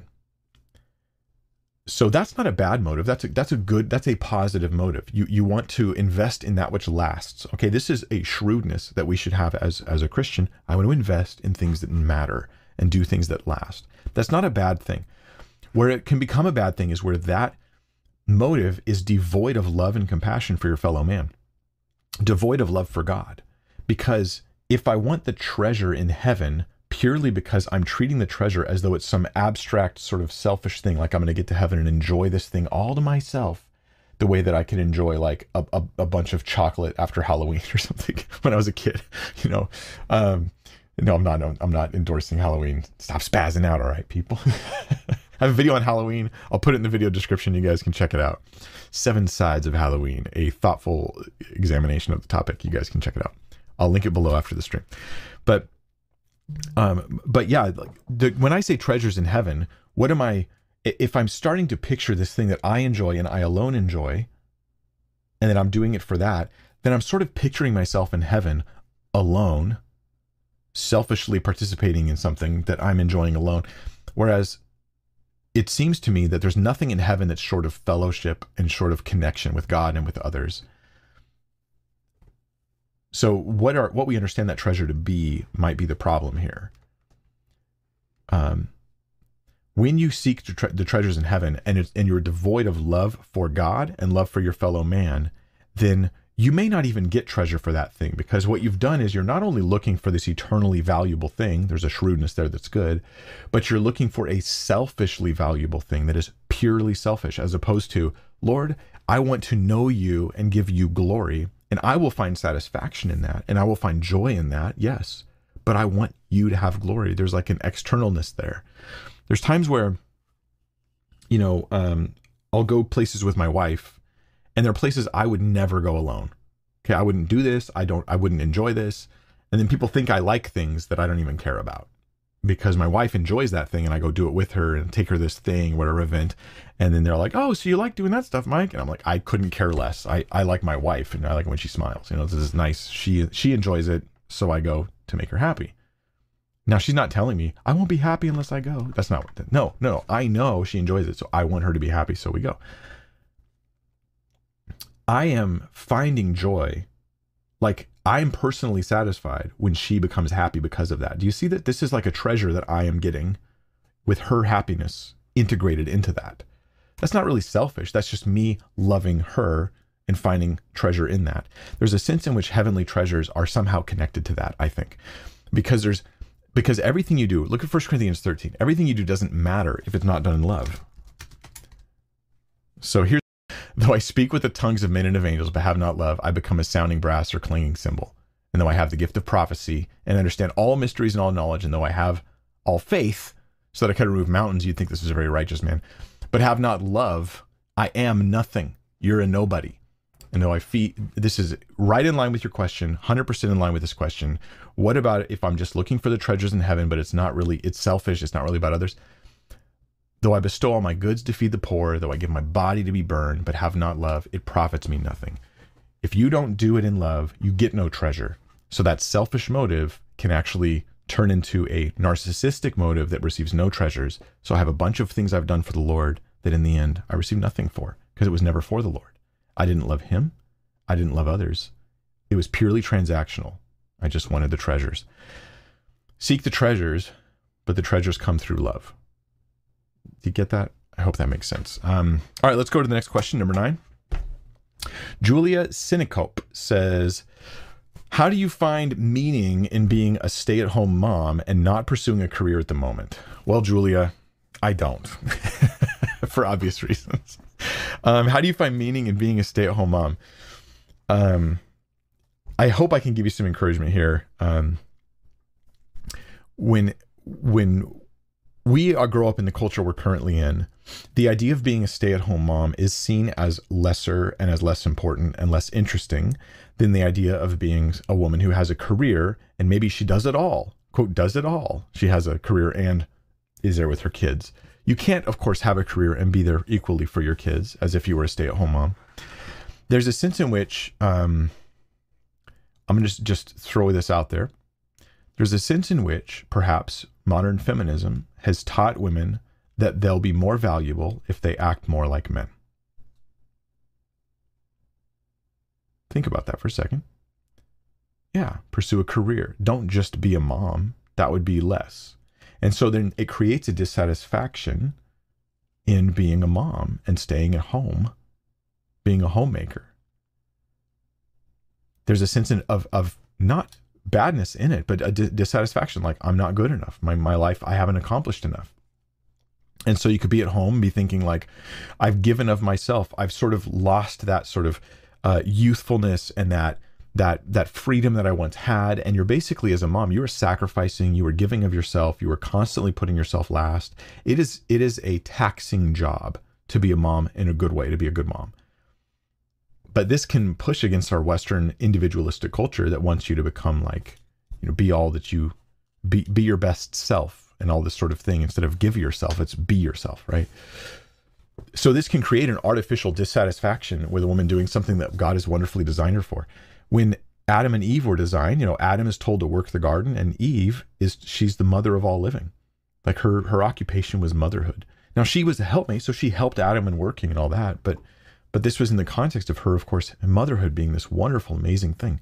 So that's not a bad motive. That's a, that's a good, that's a positive motive. You you want to invest in that which lasts. Okay, this is a shrewdness that we should have as as a Christian. I want to invest in things that matter and do things that last. That's not a bad thing. Where it can become a bad thing is where that motive is devoid of love and compassion for your fellow man, devoid of love for God. Because if I want the treasure in heaven purely because I'm treating the treasure as though it's some abstract sort of selfish thing, like I'm going to get to heaven and enjoy this thing all to myself, the way that I could enjoy like a, a, a bunch of chocolate after Halloween or something when I was a kid, you know, um, no, I'm not, I'm not endorsing Halloween. Stop spazzing out. All right, people. I have a video on Halloween. I'll put it in the video description. You guys can check it out. Seven Sides of Halloween, a thoughtful examination of the topic. You guys can check it out. I'll link it below after the stream. But, um, but yeah, like the, when I say treasures in heaven, what am I, if I'm starting to picture this thing that I enjoy and I alone enjoy, and that I'm doing it for that, then I'm sort of picturing myself in heaven alone, selfishly participating in something that I'm enjoying alone. Whereas it seems to me that there's nothing in heaven that's short of fellowship and short of connection with God and with others. So what are what we understand that treasure to be might be the problem here. Um, when you seek to tre- the treasures in heaven and it's, and you're devoid of love for God and love for your fellow man, then you may not even get treasure for that thing, because what you've done is you're not only looking for this eternally valuable thing, there's a shrewdness there that's good, but you're looking for a selfishly valuable thing that is purely selfish, as opposed to, Lord, I want to know you and give you glory, and I will find satisfaction in that, and I will find joy in that, yes, but I want you to have glory. There's like an externalness there. There's times where, you know, um, I'll go places with my wife, and there are places I would never go alone. Okay, I wouldn't do this. I don't, I wouldn't enjoy this. And then people think I like things that I don't even care about because my wife enjoys that thing and I go do it with her and take her this thing, whatever event. And then they're like, oh, so you like doing that stuff, Mike? And I'm like, I couldn't care less. I, I like my wife and I like it when she smiles. You know, this is nice. She, she enjoys it. So I go to make her happy. Now she's not telling me I won't be happy unless I go. That's not what, no, no, I know she enjoys it. So I want her to be happy. So we go. I am finding joy, like I'm personally satisfied when she becomes happy because of that. Do you see that this is like a treasure that I am getting with her happiness integrated into that? That's not really selfish. That's just me loving her and finding treasure in that. There's a sense in which heavenly treasures are somehow connected to that, I think. because there's because everything you do, look at First Corinthians thirteen, everything you do doesn't matter if it's not done in love. So here's, though I speak with the tongues of men and of angels, but have not love, I become a sounding brass or clanging cymbal. And though I have the gift of prophecy and understand all mysteries and all knowledge, and though I have all faith, so that I can remove mountains, you'd think this is a very righteous man, but have not love, I am nothing. You're a nobody. And though I feed, this is right in line with your question, one hundred percent in line with this question. What about if I'm just looking for the treasures in heaven, but it's not really, it's selfish, it's not really about others? Though I bestow all my goods to feed the poor, though I give my body to be burned, but have not love, it profits me nothing. If you don't do it in love, you get no treasure. So that selfish motive can actually turn into a narcissistic motive that receives no treasures. So I have a bunch of things I've done for the Lord that in the end I receive nothing for, because it was never for the Lord. I didn't love him. I didn't love others. It was purely transactional. I just wanted the treasures. Seek the treasures, but the treasures come through love. Do you get that? I hope that makes sense. Um, all right, let's go to the next question, number nine. Julia Sinicope says, how do you find meaning in being a stay-at-home mom and not pursuing a career at the moment? Well, Julia, I don't, for obvious reasons. Um, how do you find meaning in being a stay-at-home mom? Um, I hope I can give you some encouragement here. Um, when, when we are grow up in the culture we're currently in, the idea of being a stay-at-home mom is seen as lesser and as less important and less interesting than the idea of being a woman who has a career and maybe she does it all, quote, does it all. She has a career and is there with her kids. You can't, of course, have a career and be there equally for your kids as if you were a stay-at-home mom. There's a sense in which, um, I'm going to just, just throw this out there. There's a sense in which perhaps modern feminism has taught women that they'll be more valuable if they act more like men. Think about that for a second. Yeah, pursue a career. Don't just be a mom. That would be less. And so then it creates a dissatisfaction in being a mom and staying at home, being a homemaker. There's a sense of, of not badness in it, but a dissatisfaction, like I'm not good enough. My, my life, I haven't accomplished enough. And so you could be at home, be thinking like, I've given of myself. I've sort of lost that sort of uh, youthfulness and that that that freedom that I once had. And you're basically, as a mom, you were sacrificing, you were giving of yourself, you were constantly putting yourself last. It is it is a taxing job to be a mom in a good way, to be a good mom. But this can push against our Western individualistic culture that wants you to become like, you know, be all that you, be, be your best self and all this sort of thing. Instead of give yourself, it's be yourself, right? So this can create an artificial dissatisfaction with a woman doing something that God has wonderfully designed her for. When Adam and Eve were designed, you know, Adam is told to work the garden and Eve is, she's the mother of all living. Like her, her occupation was motherhood. Now she was a helpmate, so she helped Adam in working and all that, but But this was in the context of her, of course, motherhood being this wonderful, amazing thing.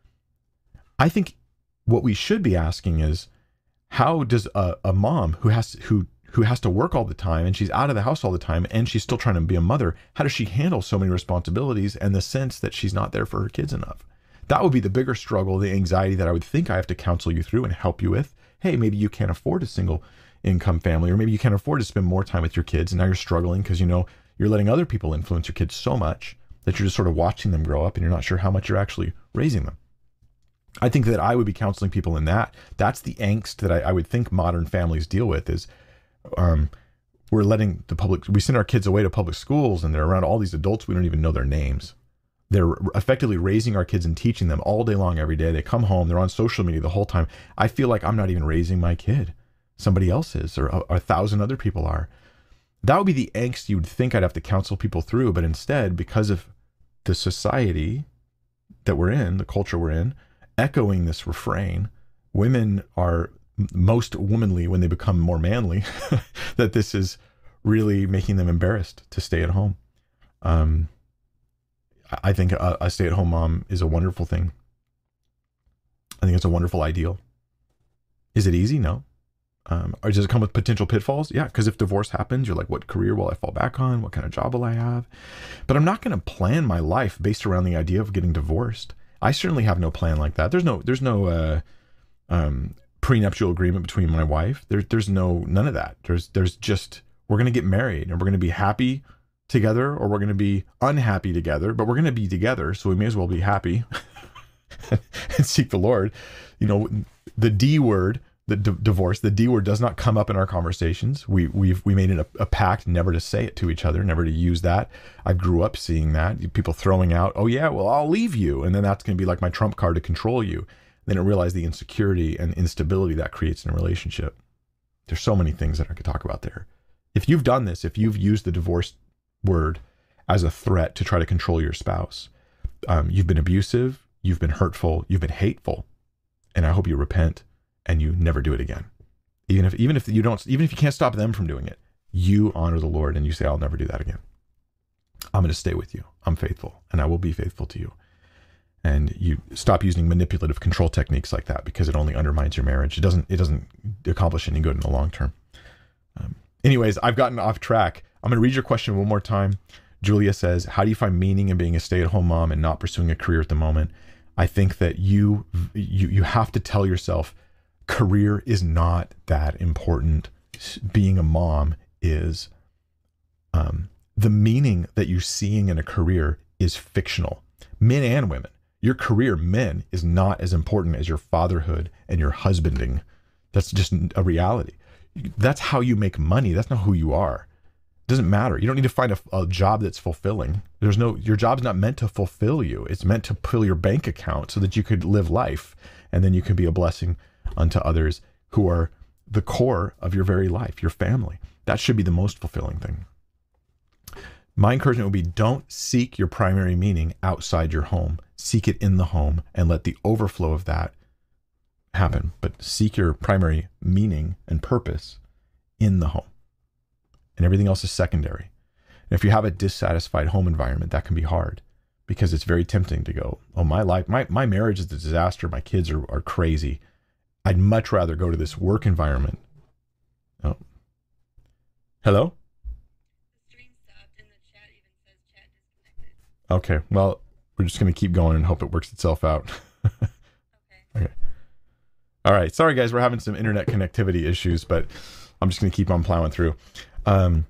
I think what we should be asking is, how does a, a mom who has who who has to work all the time and she's out of the house all the time and she's still trying to be a mother, how does she handle so many responsibilities and the sense that she's not there for her kids enough? That would be the bigger struggle, the anxiety that I would think I have to counsel you through and help you with. Hey, maybe you can't afford a single income family, or maybe you can't afford to spend more time with your kids and now you're struggling because you know you're letting other people influence your kids so much that you're just sort of watching them grow up and you're not sure how much you're actually raising them. I think that I would be counseling people in that. That's the angst that I, I would think modern families deal with is um, we're letting the public, we send our kids away to public schools and they're around all these adults. We don't even know their names. They're effectively raising our kids and teaching them all day long, every day. They come home, they're on social media the whole time. I feel like I'm not even raising my kid. Somebody else is, or a, or a thousand other people are. That would be the angst you would think I'd have to counsel people through. But instead, because of the society that we're in, the culture we're in, echoing this refrain, women are most womanly when they become more manly, that this is really making them embarrassed to stay at home. Um, I think a, a stay-at-home mom is a wonderful thing. I think it's a wonderful ideal. Is it easy? No. Um, or does it come with potential pitfalls? Yeah, because if divorce happens, you're like, what career will I fall back on? What kind of job will I have? But I'm not going to plan my life based around the idea of getting divorced. I certainly have no plan like that. There's no, there's no, uh, um, prenuptial agreement between my wife. There's there's no none of that. There's there's just we're going to get married and we're going to be happy together, or we're going to be unhappy together, but we're going to be together, so we may as well be happy and seek the Lord. You know, the D word, the d- divorce, the D word does not come up in our conversations. We we've we made it a, a pact never to say it to each other, never to use that. I grew up seeing that, people throwing out, "Oh yeah, well I'll leave you," and then that's going to be like my trump card to control you. Then I realize the insecurity and instability that creates in a relationship. There's so many things that I could talk about there. If you've done this, if you've used the divorce word as a threat to try to control your spouse, um, you've been abusive, you've been hurtful, you've been hateful, and I hope you repent and you never do it again. Even if even if you don't, even if you can't stop them from doing it, you honor the Lord and you say, "I'll never do that again. I'm going to stay with you. I'm faithful, and I will be faithful to you." And you stop using manipulative control techniques like that, because it only undermines your marriage. It doesn't it doesn't accomplish any good in the long term. Um, anyways, I've gotten off track. I'm going to read your question one more time. Julia says, "How do you find meaning in being a stay-at-home mom and not pursuing a career at the moment?" I think that you you you have to tell yourself, career is not that important. Being a mom is. Um, the meaning that you're seeing in a career is fictional. Men and women. Your career, men, is not as important as your fatherhood and your husbanding. That's just a reality. That's how you make money. That's not who you are. It doesn't matter. You don't need to find a, a job that's fulfilling. There's no, your job's not meant to fulfill you. It's meant to fill your bank account so that you could live life, and then you can be a blessing unto others who are the core of your very life, your family. That should be the most fulfilling thing. My encouragement would be, don't seek your primary meaning outside your home. Seek it in the home and let the overflow of that happen. But seek your primary meaning and purpose in the home. And everything else is secondary. And if you have a dissatisfied home environment, that can be hard, because it's very tempting to go, "Oh, my life, my, my marriage is a disaster. My kids are, are crazy. I'd much rather go to this work environment." Oh. Hello? Okay, well, we're just going to keep going and hope it works itself out. Okay. Okay. All right. Sorry, guys. We're having some internet connectivity issues, but I'm just going to keep on plowing through. Um,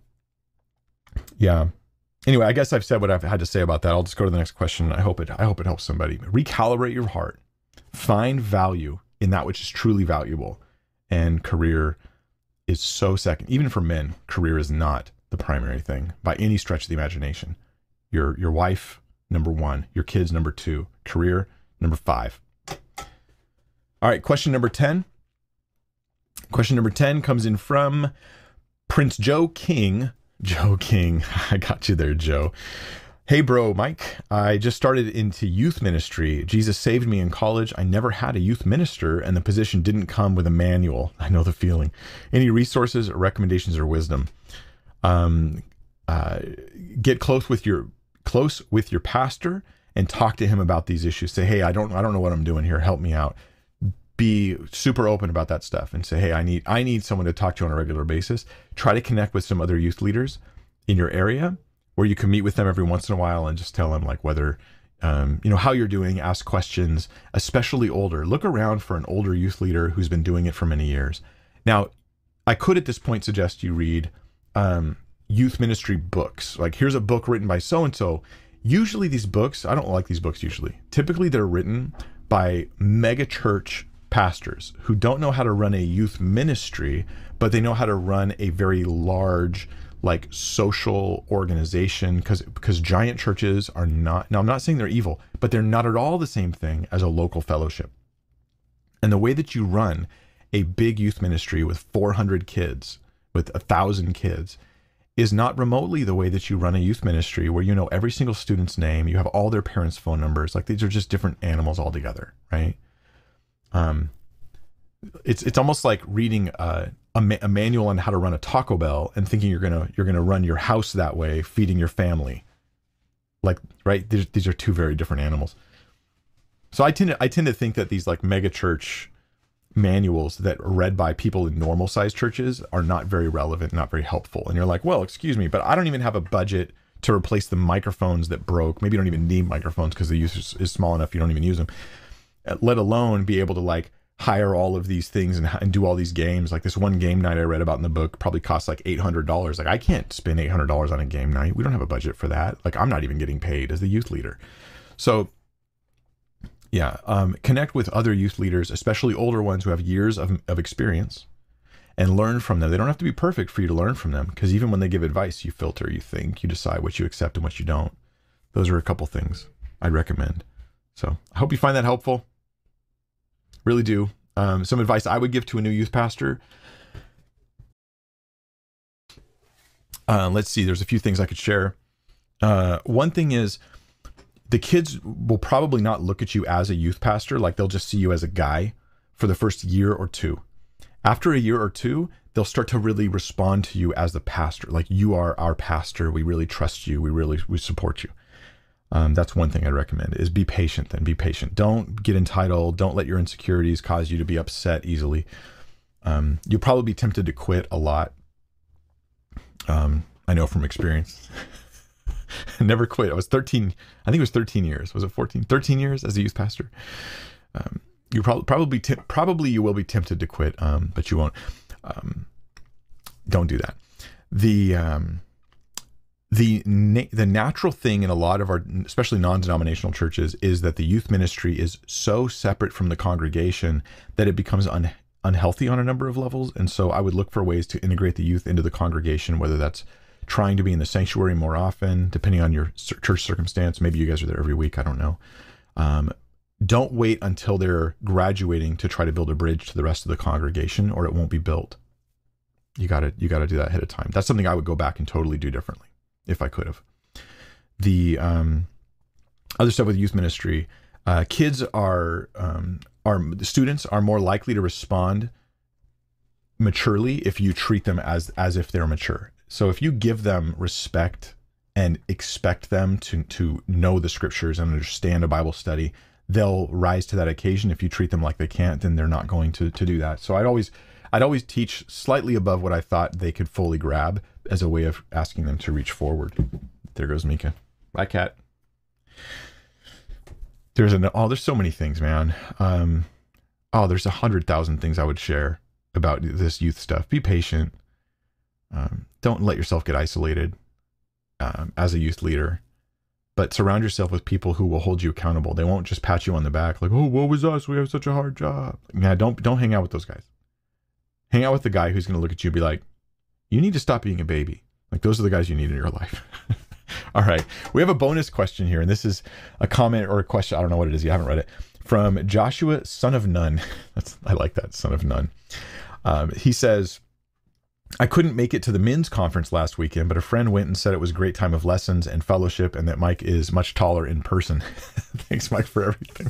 yeah. Anyway, I guess I've said what I've had to say about that. I'll just go to the next question. I hope it, I hope it helps somebody. Recalibrate your heart. Find value in that which is truly valuable. And career is so second. Even for men, career is not the primary thing by any stretch of the imagination. Your your wife, number one. Your kids, number two. Career, number five. All right, question number ten. Question number ten comes in from Prince Joe King. Joe King. I got you there, Joe. "Hey, bro, Mike. I just started into youth ministry. Jesus saved me in college. I never had a youth minister, and the position didn't come with a manual. I know the feeling. Any resources or recommendations or wisdom? Um, uh, get close with your... close with your pastor and talk to him about these issues. Say, "Hey, I don't, I don't know what I'm doing here. Help me out." Be super open about that stuff and say, "Hey, I need, I need someone to talk to on a regular basis." Try to connect with some other youth leaders in your area where you can meet with them every once in a while and just tell them like whether, um, you know, how you're doing, ask questions, especially older. Look around for an older youth leader who's been doing it for many years. Now, I could at this point suggest you read, um, youth ministry books. Like, here's a book written by so-and-so. Usually these books, I don't like these books usually. Typically they're written by mega church pastors who don't know how to run a youth ministry, but they know how to run a very large, like, social organization, because because giant churches are not, now I'm not saying they're evil, but they're not at all the same thing as a local fellowship. And the way that you run a big youth ministry with four hundred kids, with a thousand kids, is not remotely the way that you run a youth ministry where you know every single student's name, you have all their parents' phone numbers. Like, these are just different animals altogether, right? Um, it's it's almost like reading a, a, ma- a manual on how to run a Taco Bell and thinking you're gonna you're gonna run your house that way, feeding your family. Like, right? These, these are two very different animals. So I tend to I tend to think that these like mega church manuals that are read by people in normal sized churches are not very relevant, not very helpful. And you're like, well, excuse me, but I don't even have a budget to replace the microphones that broke. Maybe you don't even need microphones because the use is, is small enough you don't even use them. Let alone be able to like hire all of these things and, and do all these games. Like this one game night I read about in the book probably costs like eight hundred dollars. Like I can't spend eight hundred dollars on a game night. We don't have a budget for that. Like I'm not even getting paid as the youth leader. So yeah, um, connect with other youth leaders, especially older ones who have years of, of experience, and learn from them. They don't have to be perfect for you to learn from them, because even when they give advice, you filter, you think, you decide what you accept and what you don't. Those are a couple things I'd recommend. So I hope you find that helpful. Really do. Um, some advice I would give to a new youth pastor. Uh, let's see, there's a few things I could share. Uh, one thing is, the kids will probably not look at you as a youth pastor. Like they'll just see you as a guy for the first year or two. After a year or two, they'll start to really respond to you as the pastor. Like, you are our pastor. We really trust you. We really, we support you. Um, that's one thing I'd recommend, is be patient then. Be patient. Don't get entitled. Don't let your insecurities cause you to be upset easily. Um, you'll probably be tempted to quit a lot. Um, I know from experience. Never quit. I was thirteen. I think it was thirteen years. Was it fourteen? thirteen years as a youth pastor. Um, you probably probably t- probably you will be tempted to quit, um, but you won't. Um, don't do that. The um, the na- the natural thing in a lot of our, especially non-denominational churches, is that the youth ministry is so separate from the congregation that it becomes un- unhealthy on a number of levels. And so I would look for ways to integrate the youth into the congregation, whether that's trying to be in the sanctuary more often, depending on your church circumstance. Maybe you guys are there every week. I don't know. Um, don't wait until they're graduating to try to build a bridge to the rest of the congregation, or it won't be built. You gotta, you gotta do that ahead of time. That's something I would go back and totally do differently if I could have. The um, other stuff with youth ministry, uh, kids are, um, are the students are more likely to respond maturely if you treat them as, as if they're mature. So if you give them respect and expect them to, to know the scriptures and understand a Bible study, they'll rise to that occasion. If you treat them like they can't, then they're not going to, to do that. So I'd always, I'd always teach slightly above what I thought they could fully grab, as a way of asking them to reach forward. There goes Mika. Bye, cat. There's an, oh, there's so many things, man. Um, oh, there's a hundred thousand things I would share about this youth stuff. Be patient. Um, don't let yourself get isolated um, as a youth leader, but surround yourself with people who will hold you accountable. They won't just pat you on the back like, oh, woe is us, we have such a hard job. Yeah, don't don't hang out with those guys. Hang out with the guy who's going to look at you and be like, you need to stop being a baby. Like, those are the guys you need in your life. All right, we have a bonus question here, and this is a comment or a question. I don't know what it is. You haven't read it. From Joshua, son of Nun. That's, I like that, son of Nun. Um, he says, I couldn't make it to the men's conference last weekend, but a friend went and said it was a great time of lessons and fellowship, and that Mike is much taller in person. Thanks, Mike, for everything.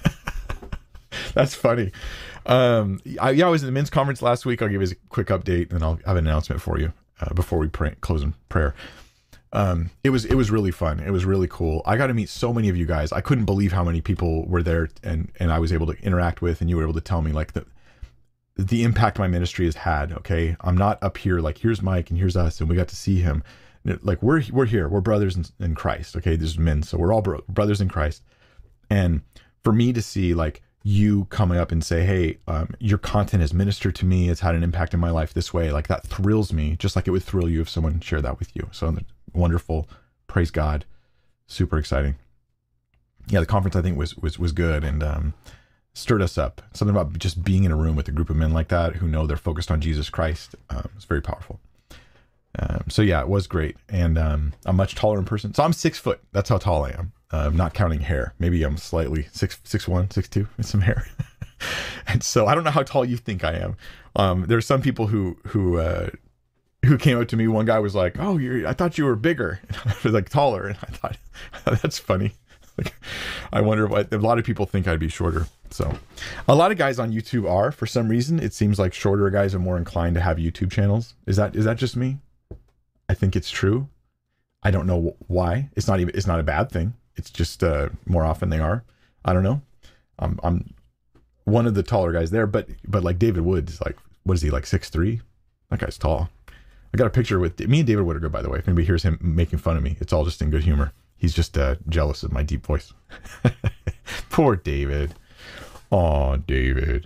That's funny. Um, I, yeah, I was at the men's conference last week. I'll give you a quick update, and I'll have an announcement for you uh, before we pray, close in prayer. Um, it was it was really fun. It was really cool. I got to meet so many of you guys. I couldn't believe how many people were there, and and I was able to interact with, and you were able to tell me like the the impact my ministry has had. Okay, I'm not up here like, here's Mike and here's us, and we got to see him. Like, we're we're here. We're brothers in, in Christ. Okay, there's men, so we're all bro- brothers in Christ. And for me to see like you coming up and say, hey, um, your content has ministered to me, it's had an impact in my life this way, like that thrills me, just like it would thrill you if someone shared that with you. So wonderful. Praise God. Super exciting. Yeah, the conference I think was was was good, and um, stirred us up. Something about just being in a room with a group of men like that who know they're focused on Jesus Christ. Um, it's very powerful. Um, so yeah, it was great. And um, I'm much taller in person. So I'm six foot. That's how tall I am. Uh, not counting hair. Maybe I'm slightly six, six, one, six, two with some hair. And so I don't know how tall you think I am. Um, there's some people who, who, uh, who came up to me. One guy was like, oh, you're, I thought you were bigger. And I was like taller. And I thought, that's funny. Like, I wonder what, a lot of people think I'd be shorter. So a lot of guys on YouTube are, for some reason, it seems like shorter guys are more inclined to have YouTube channels. Is that, is that just me? I think it's true. I don't know why. It's not even, it's not a bad thing. It's just uh, more often they are. I don't know. I'm, I'm one of the taller guys there, but but like David Wood's like, what is he, like six three? That guy's tall. I got a picture with me and David Wood are good, by the way. If anybody hears him making fun of me, it's all just in good humor. He's just uh, jealous of my deep voice. Poor David. Aw, David.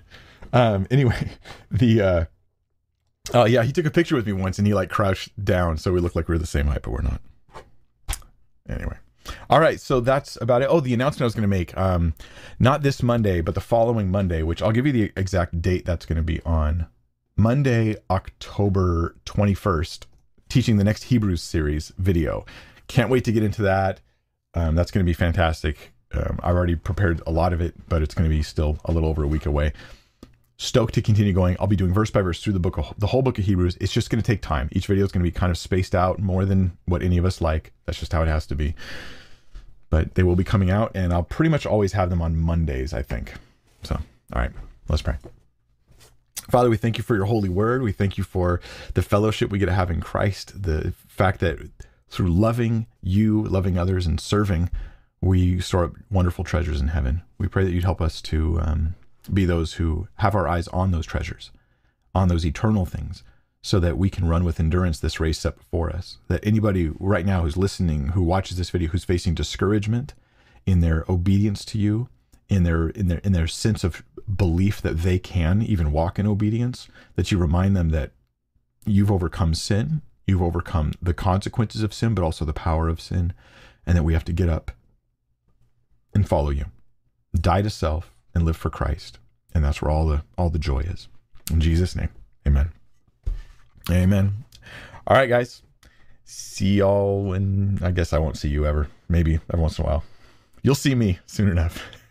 um, anyway, the uh, oh yeah, he took a picture with me once, and he like crouched down, so we looked like we were the same height, but we're not. Anyway, all right, so that's about it. Oh, the announcement I was going to make, um, not this Monday, but the following Monday, which I'll give you the exact date that's going to be on. Monday, October twenty-first, teaching the next Hebrews series video. Can't wait to get into that. Um, that's going to be fantastic. Um, I've already prepared a lot of it, but it's going to be still a little over a week away. Stoked to continue going. I'll be doing verse by verse through the book, of, the whole book of Hebrews. It's just going to take time. Each video is going to be kind of spaced out more than what any of us like. That's just how it has to be. But they will be coming out, and I'll pretty much always have them on Mondays, I think. So, all right, let's pray. Father, we thank you for your holy word. We thank you for the fellowship we get to have in Christ, the fact that through loving you, loving others, and serving, we store up wonderful treasures in heaven. We pray that you'd help us to um, be those who have our eyes on those treasures, on those eternal things, so that we can run with endurance this race set before us. That anybody right now who's listening, who watches this video, who's facing discouragement in their obedience to you, in their in their in their sense of belief that they can even walk in obedience, that you remind them that you've overcome sin, you've overcome the consequences of sin, but also the power of sin, and that we have to get up and follow you, die to self, and live for Christ. And that's where all the all the joy is. In Jesus' name, amen. Amen. All right, guys. See y'all, and I guess I won't see you ever. Maybe every once in a while. You'll see me soon enough.